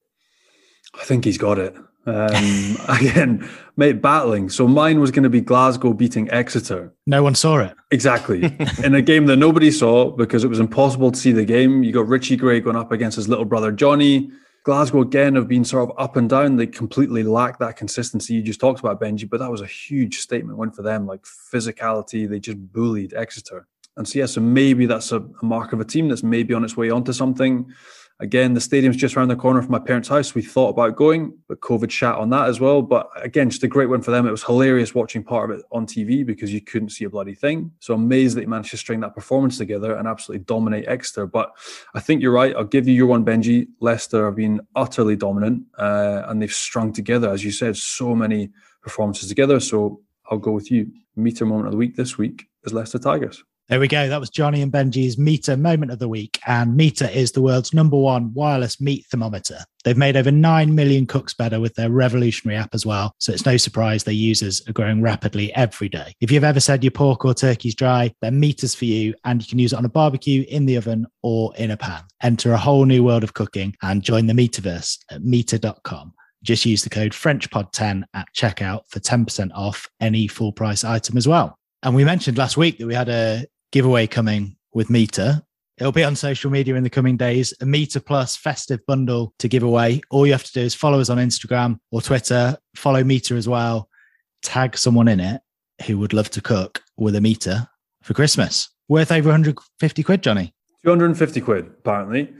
I think he's got it. Um, again, mate, battling. So mine was going to be Glasgow beating Exeter. No one saw it. Exactly. In a game that nobody saw because it was impossible to see the game. You got Richie Gray going up against his little brother, Johnny. Glasgow, again, have been sort of up and down. They completely lack that consistency you just talked about, Benji, but that was a huge statement win for them. Like physicality, they just bullied Exeter. And so, yeah, so maybe that's a, a mark of a team that's maybe on its way onto something. Again, the stadium's just around the corner from my parents' house. We thought about going, but COVID shat on that as well. But again, just a great win for them. It was hilarious watching part of it on T V because you couldn't see a bloody thing. So amazed that he managed to string that performance together and absolutely dominate Exeter. But I think you're right. I'll give you your one, Benji. Leicester have been utterly dominant uh, and they've strung together, as you said, so many performances together. So I'll go with you. Meter moment of the week this week is Leicester Tigers. There we go. That was Johnny and Benji's Meter moment of the week. And Meter is the world's number one wireless meat thermometer. They've made over nine million cooks better with their revolutionary app as well. So it's no surprise their users are growing rapidly every day. If you've ever said your pork or turkey's dry, then Meter's for you. And you can use it on a barbecue, in the oven, or in a pan. Enter a whole new world of cooking and join the Meterverse at meter dot com. Just use the code French pod ten at checkout for ten percent off any full price item as well. And we mentioned last week that we had a giveaway coming with Meter. It'll be on social media in the coming days. A Meter Plus festive bundle to give away. All you have to do is follow us on Instagram or Twitter. Follow Meter as well. Tag someone in it who would love to cook with a Meter for Christmas. Worth over one hundred fifty quid, Johnny. two hundred fifty quid, apparently.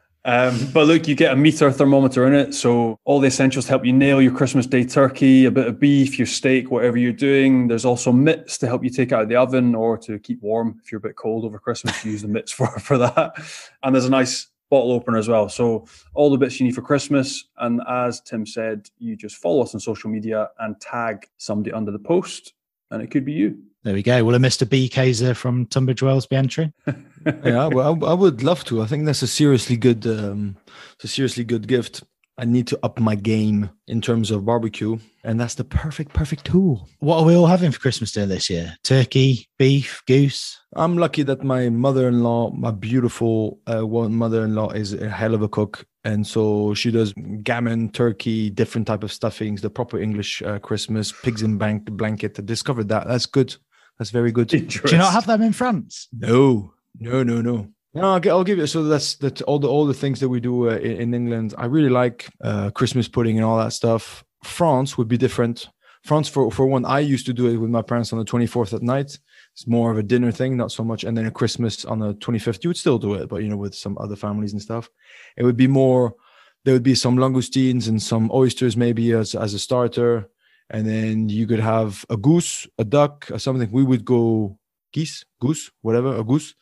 Um, but look, you get a Meter thermometer in it. So all the essentials to help you nail your Christmas Day turkey, a bit of beef, your steak, whatever you're doing. There's also mitts to help you take out of the oven or to keep warm. If you're a bit cold over Christmas, you use the mitts for, for that. And there's a nice bottle opener as well. So all the bits you need for Christmas. And as Tim said, you just follow us on social media and tag somebody under the post and it could be you. There we go. Will a Mister B. Kaiser from Tunbridge Wells be entering? Yeah, well, I, I would love to. I think that's a seriously good, um, it's a seriously good gift. I need to up my game in terms of barbecue, and that's the perfect, perfect tool. What are we all having for Christmas dinner this year? Turkey, beef, goose? I'm lucky that my mother-in-law, my beautiful uh, one mother-in-law, is a hell of a cook. And so she does gammon, turkey, different type of stuffings, the proper English uh, Christmas, pigs in bank, blanket. I discovered that. That's good. That's very good. Do you not have them in France? No, no, no, no. No, I'll, I'll give you. So that's that. All the all the things that we do uh, in, in England. I really like uh, Christmas pudding and all that stuff. France would be different. France, for for one, I used to do it with my parents on the twenty-fourth at night. It's more of a dinner thing, not so much. And then a Christmas on the twenty-fifth, you would still do it, but you know, with some other families and stuff, it would be more. There would be some langoustines and some oysters maybe as as a starter. And then you could have a goose, a duck, or something. We would go geese, goose, whatever, a goose,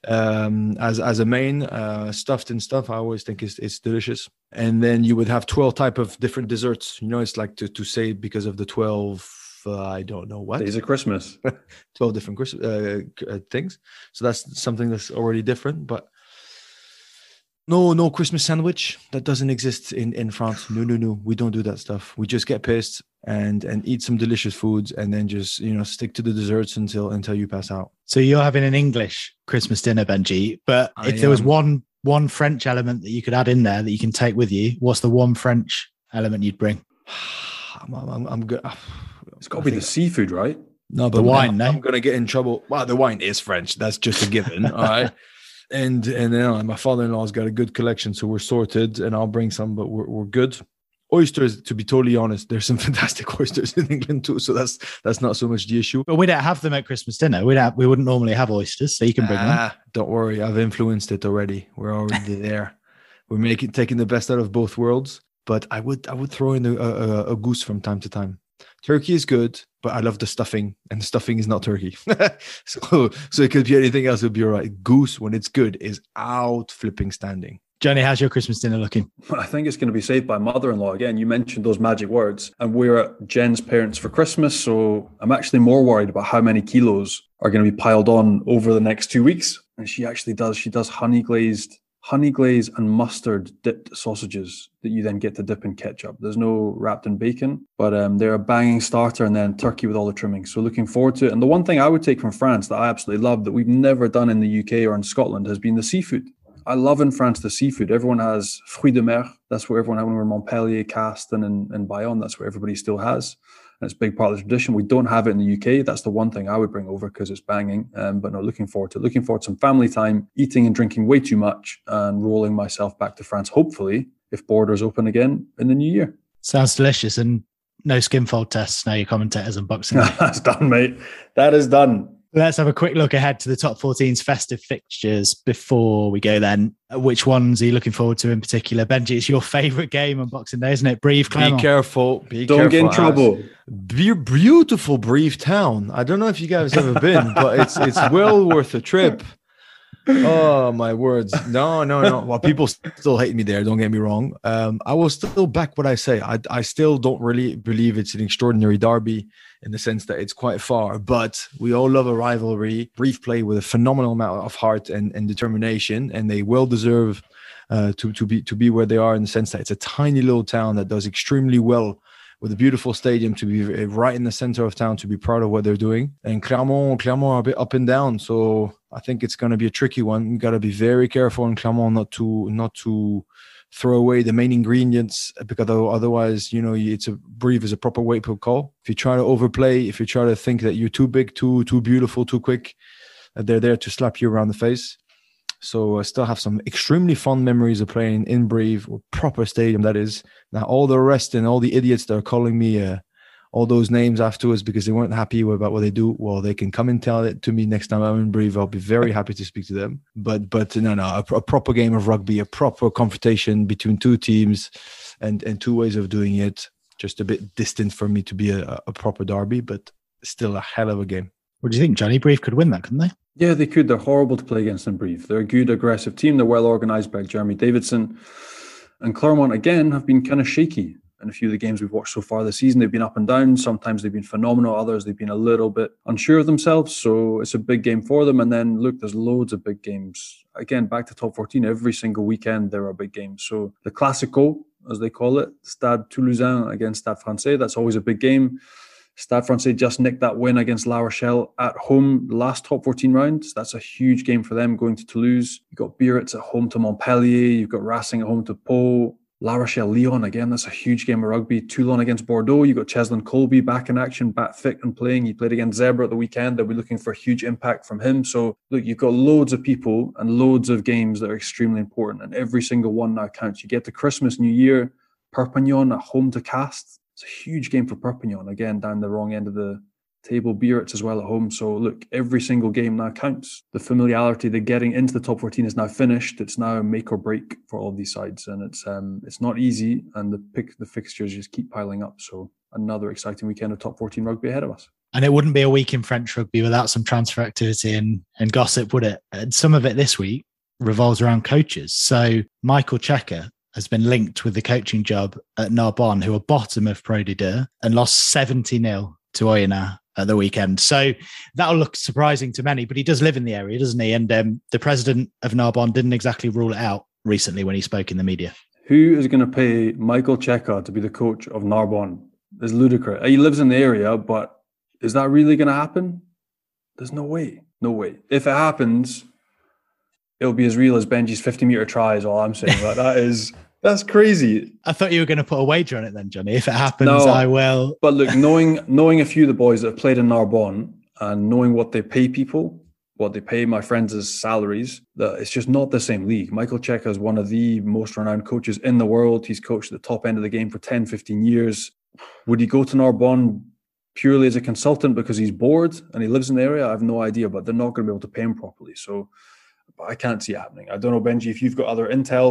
um, as as a main, uh, stuffed and stuff. I always think it's, it's delicious. And then you would have twelve type of different desserts. You know, it's like to, to say because of the twelve, uh, I don't know what. Days of Christmas. twelve different Christmas uh, uh, things. So that's something that's already different. But No, no Christmas sandwich. That doesn't exist in, in France. No, no, no. We don't do that stuff. We just get pissed and and eat some delicious foods and then just, you know, stick to the desserts until until you pass out. So you're having an English Christmas dinner, Benji. But I if there was am. one one French element that you could add in there that you can take with you, what's the one French element you'd bring? I'm, I'm, I'm good. It's got to be the seafood, right? No, but The wine, I'm, no? I'm going to get in trouble. Well, the wine is French. That's just a given. All right. And and then uh, my father-in-law's got a good collection, so we're sorted. And I'll bring some, but we're we're good. Oysters, to be totally honest, there's some fantastic oysters in England too. So that's that's not so much the issue. But we don't have them at Christmas dinner. We don't. We wouldn't normally have oysters, so you can bring them. Ah, don't worry, I've influenced it already. We're already there. we're making taking the best out of both worlds. But I would I would throw in a, a, a goose from time to time. Turkey is good, but I love the stuffing, and the stuffing is not turkey. so so it could be anything else. It would be all right. Goose, when it's good, is out flipping standing. Johnny, how's your Christmas dinner looking? I think it's going to be saved by mother-in-law. Again, you mentioned those magic words, and we're at Jen's parents for Christmas, so I'm actually more worried about how many kilos are going to be piled on over the next two weeks. And she actually does. She does honey glazed, honey glazed and mustard dipped sausages that you then get to dip in ketchup. There's no wrapped in bacon, but um, they're a banging starter, and then turkey with all the trimmings. So looking forward to it. And the one thing I would take from France that I absolutely love that we've never done in the U K or in Scotland has been the seafood. I love in France the seafood. Everyone has fruits de mer. That's where everyone had when we were in Montpellier, Castres, and, and Bayonne. That's where everybody still has. And it's a big part of the tradition. We don't have it in the U K. That's the one thing I would bring over because it's banging. Um, but no, looking forward to it. Looking forward to some family time, eating and drinking way too much, and rolling myself back to France, hopefully, if borders open again in the new year. Sounds delicious. And no skin fold tests. Now your commentators on Boxing Day. That's done, mate. That is done. Let's have a quick look ahead to the top fourteen's festive fixtures before we go then. Which ones are you looking forward to in particular? Benji, it's your favourite game on Boxing Day, isn't it? Brive, Clermont. Be careful. Be Don't careful, get in trouble. Be beautiful Brive town. I don't know if you guys have ever been, but it's it's well worth a trip. Oh, my words. No, no, no. Well, people still hate me there. Don't get me wrong. Um, I will still back what I say. I, I still don't really believe it's an extraordinary derby in the sense that it's quite far, but we all love a rivalry. Brive play with a phenomenal amount of heart and, and determination, and they well deserve uh, to, to be to be where they are in the sense that it's a tiny little town that does extremely well with a beautiful stadium to be right in the center of town, to be proud of what they're doing. And Clermont, Clermont are a bit up and down, so I think it's going to be a tricky one. You got to be very careful in Clermont not to not to throw away the main ingredients, because otherwise, you know, it's a Brive is a proper wake-up call. If you try to overplay, if you try to think that you're too big, too too beautiful, too quick, uh, they're there to slap you around the face. So I still have some extremely fond memories of playing in Brive, a proper stadium that is. Now all the rest and all the idiots that are calling me uh, all those names afterwards because they weren't happy about what they do, well, they can come and tell it to me next time I'm in Brive. I'll be very happy to speak to them. But but no, no, a, a proper game of rugby, a proper confrontation between two teams and, and two ways of doing it. Just a bit distant for me to be a, a proper derby, but still a hell of a game. What do you think, Johnny? Brive could win that, couldn't they? Yeah, they could. They're horrible to play against in Brive. They're a good, aggressive team. They're well organised by Jeremy Davidson. And Clermont, again, have been kind of shaky in a few of the games we've watched so far this season. They've been up and down. Sometimes they've been phenomenal. Others, they've been a little bit unsure of themselves. So it's a big game for them. And then, look, there's loads of big games. Again, back to top fourteen. Every single weekend, there are big games. So the Classico, as they call it, Stade Toulousain against Stade Francais, that's always a big game. Stade Francais just nicked that win against La Rochelle at home last top fourteen rounds. That's a huge game for them going to Toulouse. You've got Biarritz at home to Montpellier. You've got Racing at home to Pau. La Rochelle Lyon, again, that's a huge game of rugby. Toulon against Bordeaux. You've got Cheslin Colby back in action, back fit and playing. He played against Zebra at the weekend. They'll be looking for a huge impact from him. So, look, you've got loads of people and loads of games that are extremely important, and every single one now counts. You get to Christmas, New Year, Perpignan at home to Castres. It's a huge game for Perpignan, again, down the wrong end of the table. Biarritz as well at home. So, look, every single game now counts. The familiarity, the getting into the top fourteen is now finished. It's now make or break for all of these sides. And it's um, it's not easy. And the pick, the fixtures just keep piling up. So, another exciting weekend of top fourteen rugby ahead of us. And it wouldn't be a week in French rugby without some transfer activity and, and gossip, would it? And some of it this week revolves around coaches. So, Michael Cheika has been linked with the coaching job at Narbonne, who are bottom of Pro D deux and lost seventy nil to Oyonnax at the weekend. So that'll look surprising to many, but he does live in the area, doesn't he? And um, the president of Narbonne didn't exactly rule it out recently when he spoke in the media. Who is going to pay Michael Cheika to be the coach of Narbonne? It's ludicrous. He lives in the area, but is that really going to happen? There's no way. No way. If it happens, it'll be as real as Benji's fifty meter try is all I'm saying. Like, that is, that's crazy. I thought you were going to put a wager on it then, Johnny. If it happens, no, I will. But look, knowing knowing a few of the boys that have played in Narbonne and knowing what they pay people, what they pay my friends as salaries, that it's just not the same league. Michael Cheika is one of the most renowned coaches in the world. He's coached at the top end of the game for ten, fifteen years. Would he go to Narbonne purely as a consultant because he's bored and he lives in the area? I have no idea, but they're not going to be able to pay him properly. So I can't see it happening. I don't know, Benji, if you've got other intel.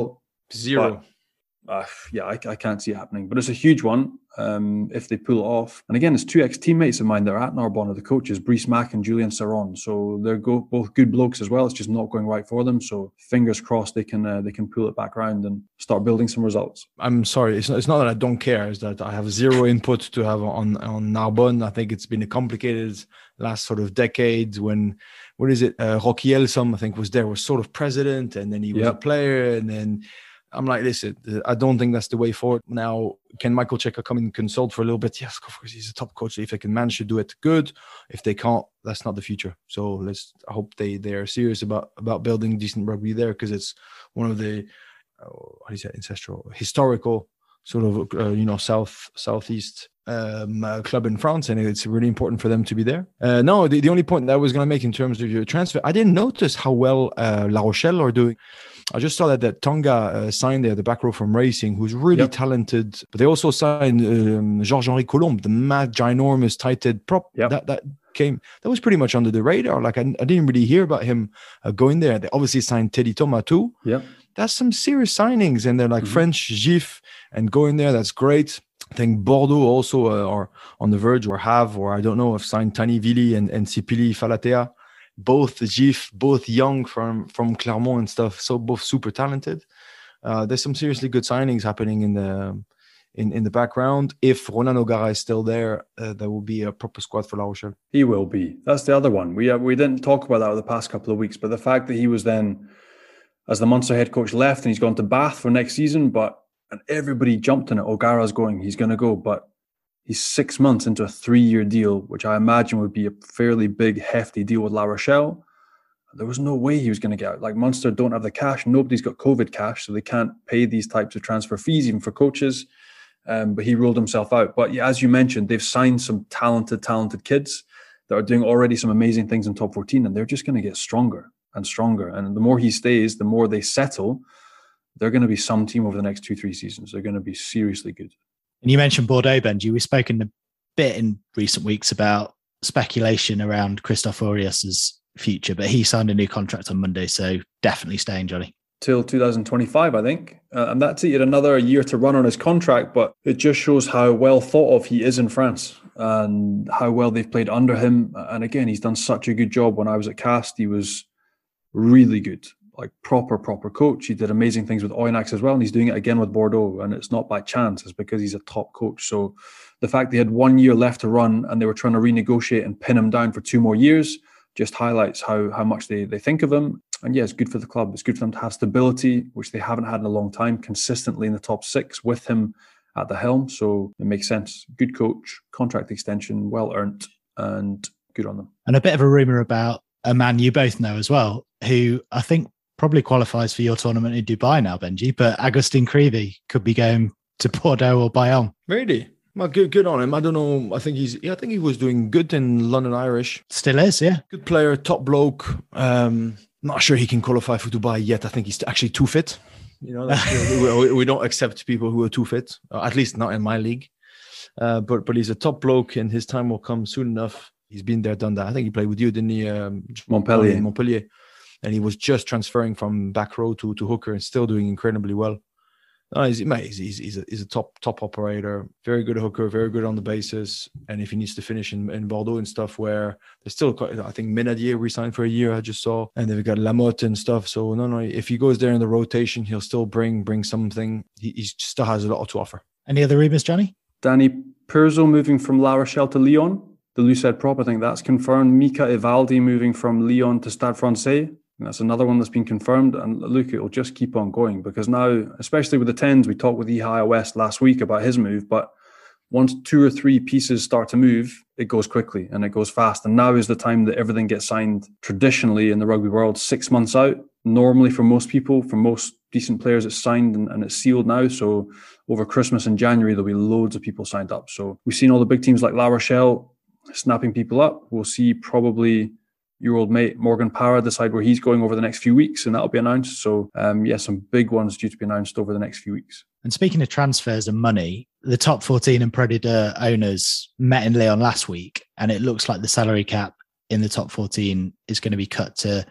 Zero. But, uh, yeah, I, I can't see it happening. But it's a huge one um, if they pull it off. And again, it's two ex-teammates of mine that are at Narbonne, the coaches, Brice Mack and Julien Serron. So they're go- both good blokes as well. It's just not going right for them. So fingers crossed they can uh, they can pull it back around and start building some results. I'm sorry. It's not, it's not that I don't care. It's that I have zero input to have on, on Narbonne. I think it's been a complicated last sort of decade when, what is it? Uh, Rocky Elsom, I think, was there, was sort of president, and then he was yep. a player, and then I'm like, listen, I don't think that's the way forward. Now, can Michael Cheika come and consult for a little bit? Yes, of course, he's a top coach. If they can manage to do it, good. If they can't, that's not the future. So let's. I hope they they are serious about about building decent rugby there, because it's one of the uh, how do you say ancestral, historical sort of uh, you know south southeast um, uh, club in France, and it's really important for them to be there. Uh, no, the, the only point that I was going to make in terms of your transfer, I didn't notice how well uh, La Rochelle are doing. I just saw that that Tonga uh, signed there, the back row from Racing, who's really yep. talented. But they also signed um, Georges-Henri Colombe, the mad, ginormous, tight-head prop. Yep. That that came, that was pretty much under the radar. Like, I, I didn't really hear about him uh, going there. They obviously signed Teddy Thomas too. Yeah, that's some serious signings. And they're like mm-hmm. French Gif and going there. That's great. I think Bordeaux also uh, are on the verge, or have, or I don't know, have signed Tani Vili and, and Sipili Falatea. Both Gif, both young from, from Clermont and stuff, so both super talented. Uh, there's some seriously good signings happening in the in, in the background. If Ronan O'Gara is still there, uh, there will be a proper squad for La Rochelle. He will be. That's the other one. We uh, we didn't talk about that over the past couple of weeks, but the fact that he was then, as the Munster head coach, left and he's gone to Bath for next season, but and everybody jumped on it. O'Gara's going, he's going to go, but he's six months into a three-year deal, which I imagine would be a fairly big, hefty deal with La Rochelle. There was no way he was going to get out. Like, Munster don't have the cash. Nobody's got COVID cash, so they can't pay these types of transfer fees, even for coaches. Um, but he ruled himself out. But yeah, as you mentioned, they've signed some talented, talented kids that are doing already some amazing things in top fourteen, and they're just going to get stronger and stronger. And the more he stays, the more they settle. They're going to be some team over the next two, three seasons. They're going to be seriously good. And you mentioned Bordeaux, Benji. We've spoken a bit in recent weeks about speculation around Christophe Aurias's future, but he signed a new contract on Monday, so definitely staying, Johnny. Till two thousand twenty-five, I think. Uh, and that's it, another year to run on his contract, but it just shows how well thought of he is in France and how well they've played under him. And again, he's done such a good job. When I was at Cast, he was really good. Like proper, proper coach. He did amazing things with Oyonnax as well, and he's doing it again with Bordeaux. And it's not by chance; it's because he's a top coach. So the fact they had one year left to run and they were trying to renegotiate and pin him down for two more years just highlights how how much they they think of him. And yeah, it's good for the club. It's good for them to have stability, which they haven't had in a long time, consistently in the top six with him at the helm. So it makes sense. Good coach, contract extension, well earned, and good on them. And a bit of a rumor about a man you both know as well, who I think probably qualifies for your tournament in Dubai now, Benji, but Agustin Creevy could be going to Bordeaux or Bayonne. Really? Well, good, good on him. I don't know. I think he's. Yeah, I think he was doing good in London Irish. Still is, yeah. Good player, top bloke. Um, not sure he can qualify for Dubai yet. I think he's actually too fit. You know, that's, we, we don't accept people who are too fit. Uh, at least not in my league. Uh, but but he's a top bloke, and his time will come soon enough. He's been there, done that. I think he played with you, didn't he? Um, Montpellier. Montpellier. And he was just transferring from back row to, to hooker and still doing incredibly well. No, he's, he's, he's, he's, a, he's a top top operator, very good hooker, very good on the bases. And if he needs to finish in, in Bordeaux and stuff, where there's still quite, I think Menadier resigned for a year, I just saw, and they've got Lamotte and stuff. So no, no, if he goes there in the rotation, he'll still bring bring something. He, he still has a lot to offer. Any other rumors, Johnny? Danny Purzo moving from La Rochelle to Lyon, the Lucid prop. I think that's confirmed. Mika Evaldi moving from Lyon to Stade Francais. That's another one that's been confirmed. And look, it'll just keep on going because now, especially with the tens, we talked with Ihaya West last week about his move, but once two or three pieces start to move, it goes quickly and it goes fast. And now is the time that everything gets signed traditionally in the rugby world, six months out. Normally for most people, for most decent players, it's signed and, and it's sealed now. So over Christmas and January, there'll be loads of people signed up. So we've seen all the big teams like La Rochelle snapping people up. We'll see probably your old mate Morgan Parra decide where he's going over the next few weeks, and that'll be announced. So um, yeah, some big ones due to be announced over the next few weeks. And speaking of transfers and money, the top fourteen and Predator owners met in Lyon last week, and it looks like the salary cap in the top fourteen is going to be cut to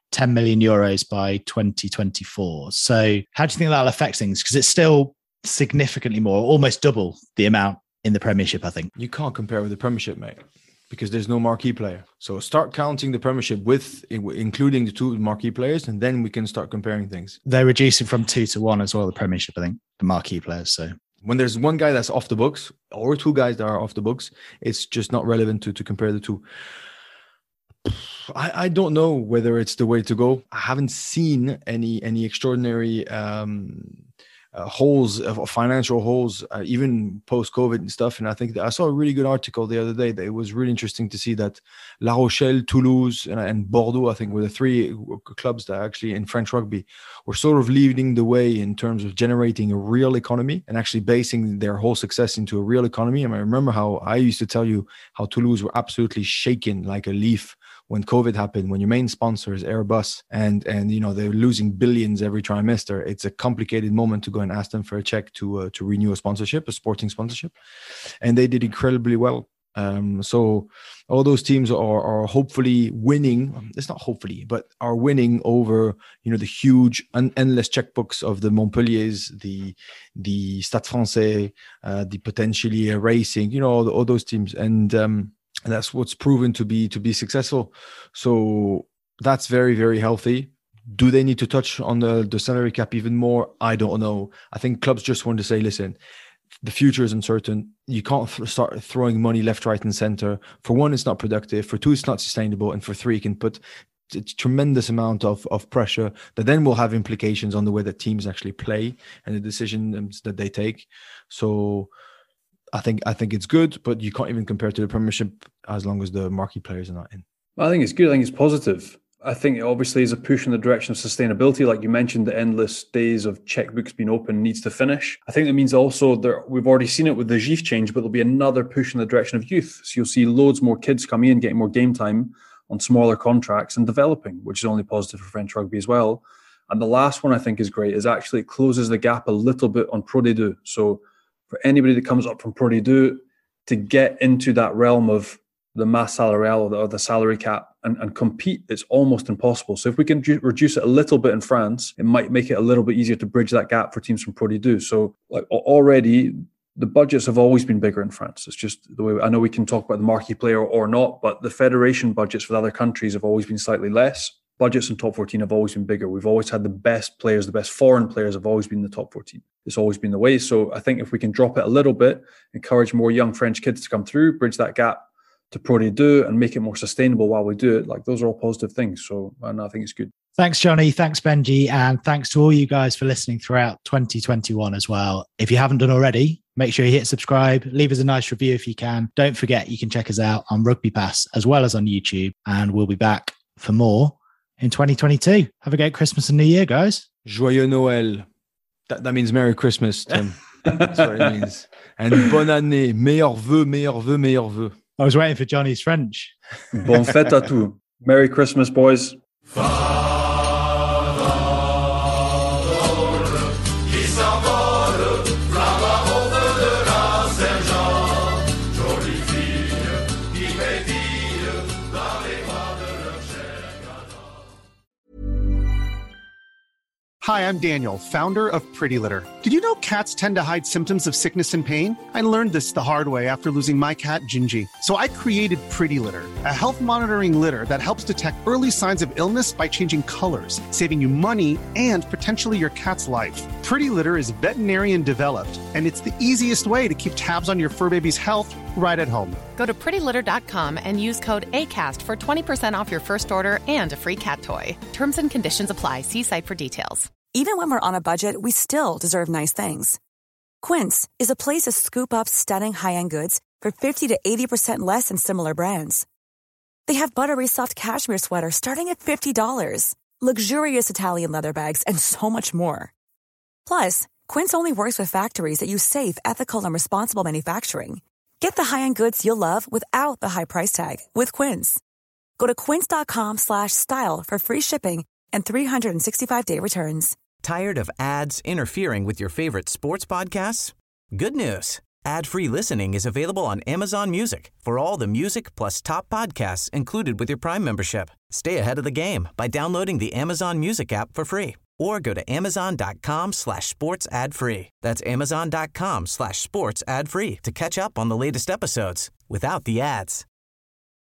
ten million euros by twenty twenty-four. So how do you think that'll affect things? Because it's still significantly more, almost double the amount in the Premiership, I think. You can't compare with the Premiership, mate, because there's no marquee player. So start counting the Premiership with, including the two marquee players, and then we can start comparing things. They're reducing from two to one as well, the Premiership, I think, the marquee players. So when there's one guy that's off the books or two guys that are off the books, it's just not relevant to, to compare the two. I, I don't know whether it's the way to go. I haven't seen any any extraordinary um, uh, holes, of financial holes, uh, even post-COVID and stuff. And I think that I saw a really good article the other day that it was really interesting to see that La Rochelle, Toulouse, and, and Bordeaux, I think, were the three clubs that actually in French rugby were sort of leading the way in terms of generating a real economy and actually basing their whole success into a real economy. And I remember how I used to tell you how Toulouse were absolutely shaken like a leaf when COVID happened, when your main sponsor is Airbus and, and you know, they're losing billions every trimester. It's a complicated moment to go and ask them for a check to uh, to renew a sponsorship, a sporting sponsorship. And they did incredibly well. Um, so all those teams are, are hopefully winning. It's not hopefully, but are winning over, you know, the huge un- endless checkbooks of the Montpelliers, the the Stade Français, uh, the potentially uh, Racing, you know, all, the, all those teams. And, um, And that's what's proven to be to be successful. So that's very, very healthy. Do they need to touch on the, the salary cap even more? I don't know. I think clubs just want to say, listen, the future is uncertain. You can't th- start throwing money left, right, and center. For one, it's not productive. For two, it's not sustainable. And for three, it can put a tremendous amount of, of pressure that then will have implications on the way that teams actually play and the decisions that they take. So I think I think it's good, but you can't even compare to the Premiership as long as the marquee players are not in. I think it's good. I think it's positive. I think it obviously is a push in the direction of sustainability. Like you mentioned, the endless days of checkbooks being open needs to finish. I think that means also that we've already seen it with the G I F change, but there'll be another push in the direction of youth. So you'll see loads more kids coming in, getting more game time on smaller contracts and developing, which is only positive for French rugby as well. And the last one I think is great is actually it closes the gap a little bit on Pro D two. So for anybody that comes up from Pro D two to get into that realm of the mass salarial or the, or the salary cap and, and compete, it's almost impossible. So if we can ju- reduce it a little bit in France, it might make it a little bit easier to bridge that gap for teams from Pro D two. So like already the budgets have always been bigger in France. It's just the way, I know we can talk about the marquee player or not, but the federation budgets for the other countries have always been slightly less. Budgets in top fourteen have always been bigger. We've always had the best players, the best foreign players have always been in the top fourteen. It's always been the way. So I think if we can drop it a little bit, encourage more young French kids to come through, bridge that gap to Pro D two and make it more sustainable while we do it, like those are all positive things. So and I think it's good. Thanks, Johnny. Thanks, Benji. And thanks to all you guys for listening throughout twenty twenty-one as well. If you haven't done already, make sure you hit subscribe, leave us a nice review if you can. Don't forget, you can check us out on Rugby Pass as well as on YouTube. And we'll be back for more in twenty twenty-two. Have a great Christmas and New Year, guys. Joyeux Noël. That, that means Merry Christmas, Tim. That's what it means. And bonne année. Meilleurs vœux, meilleurs vœux, meilleurs vœux. I was waiting for Johnny's French. Bon fête à tous. Merry Christmas, boys. Hi, I'm Daniel, founder of Pretty Litter. Did you know cats tend to hide symptoms of sickness and pain? I learned this the hard way after losing my cat, Gingy. So I created Pretty Litter, a health monitoring litter that helps detect early signs of illness by changing colors, saving you money and potentially your cat's life. Pretty Litter is veterinarian developed, and it's the easiest way to keep tabs on your fur baby's health right at home. Go to pretty litter dot com and use code ACAST for twenty percent off your first order and a free cat toy. Terms and conditions apply. See site for details. Even when we're on a budget, we still deserve nice things. Quince is a place to scoop up stunning high-end goods for fifty to eighty percent less than similar brands. They have buttery soft cashmere sweaters starting at fifty dollars, luxurious Italian leather bags, and so much more. Plus, Quince only works with factories that use safe, ethical, and responsible manufacturing. Get the high-end goods you'll love without the high price tag with Quince. Go to quince.com slash style for free shipping and three sixty-five day returns. Tired of ads interfering with your favorite sports podcasts? Good news. Ad-free listening is available on Amazon Music for all the music plus top podcasts included with your Prime membership. Stay ahead of the game by downloading the Amazon Music app for free or go to amazon.com slash sports ad free. That's amazon.com slash sports ad free to catch up on the latest episodes without the ads.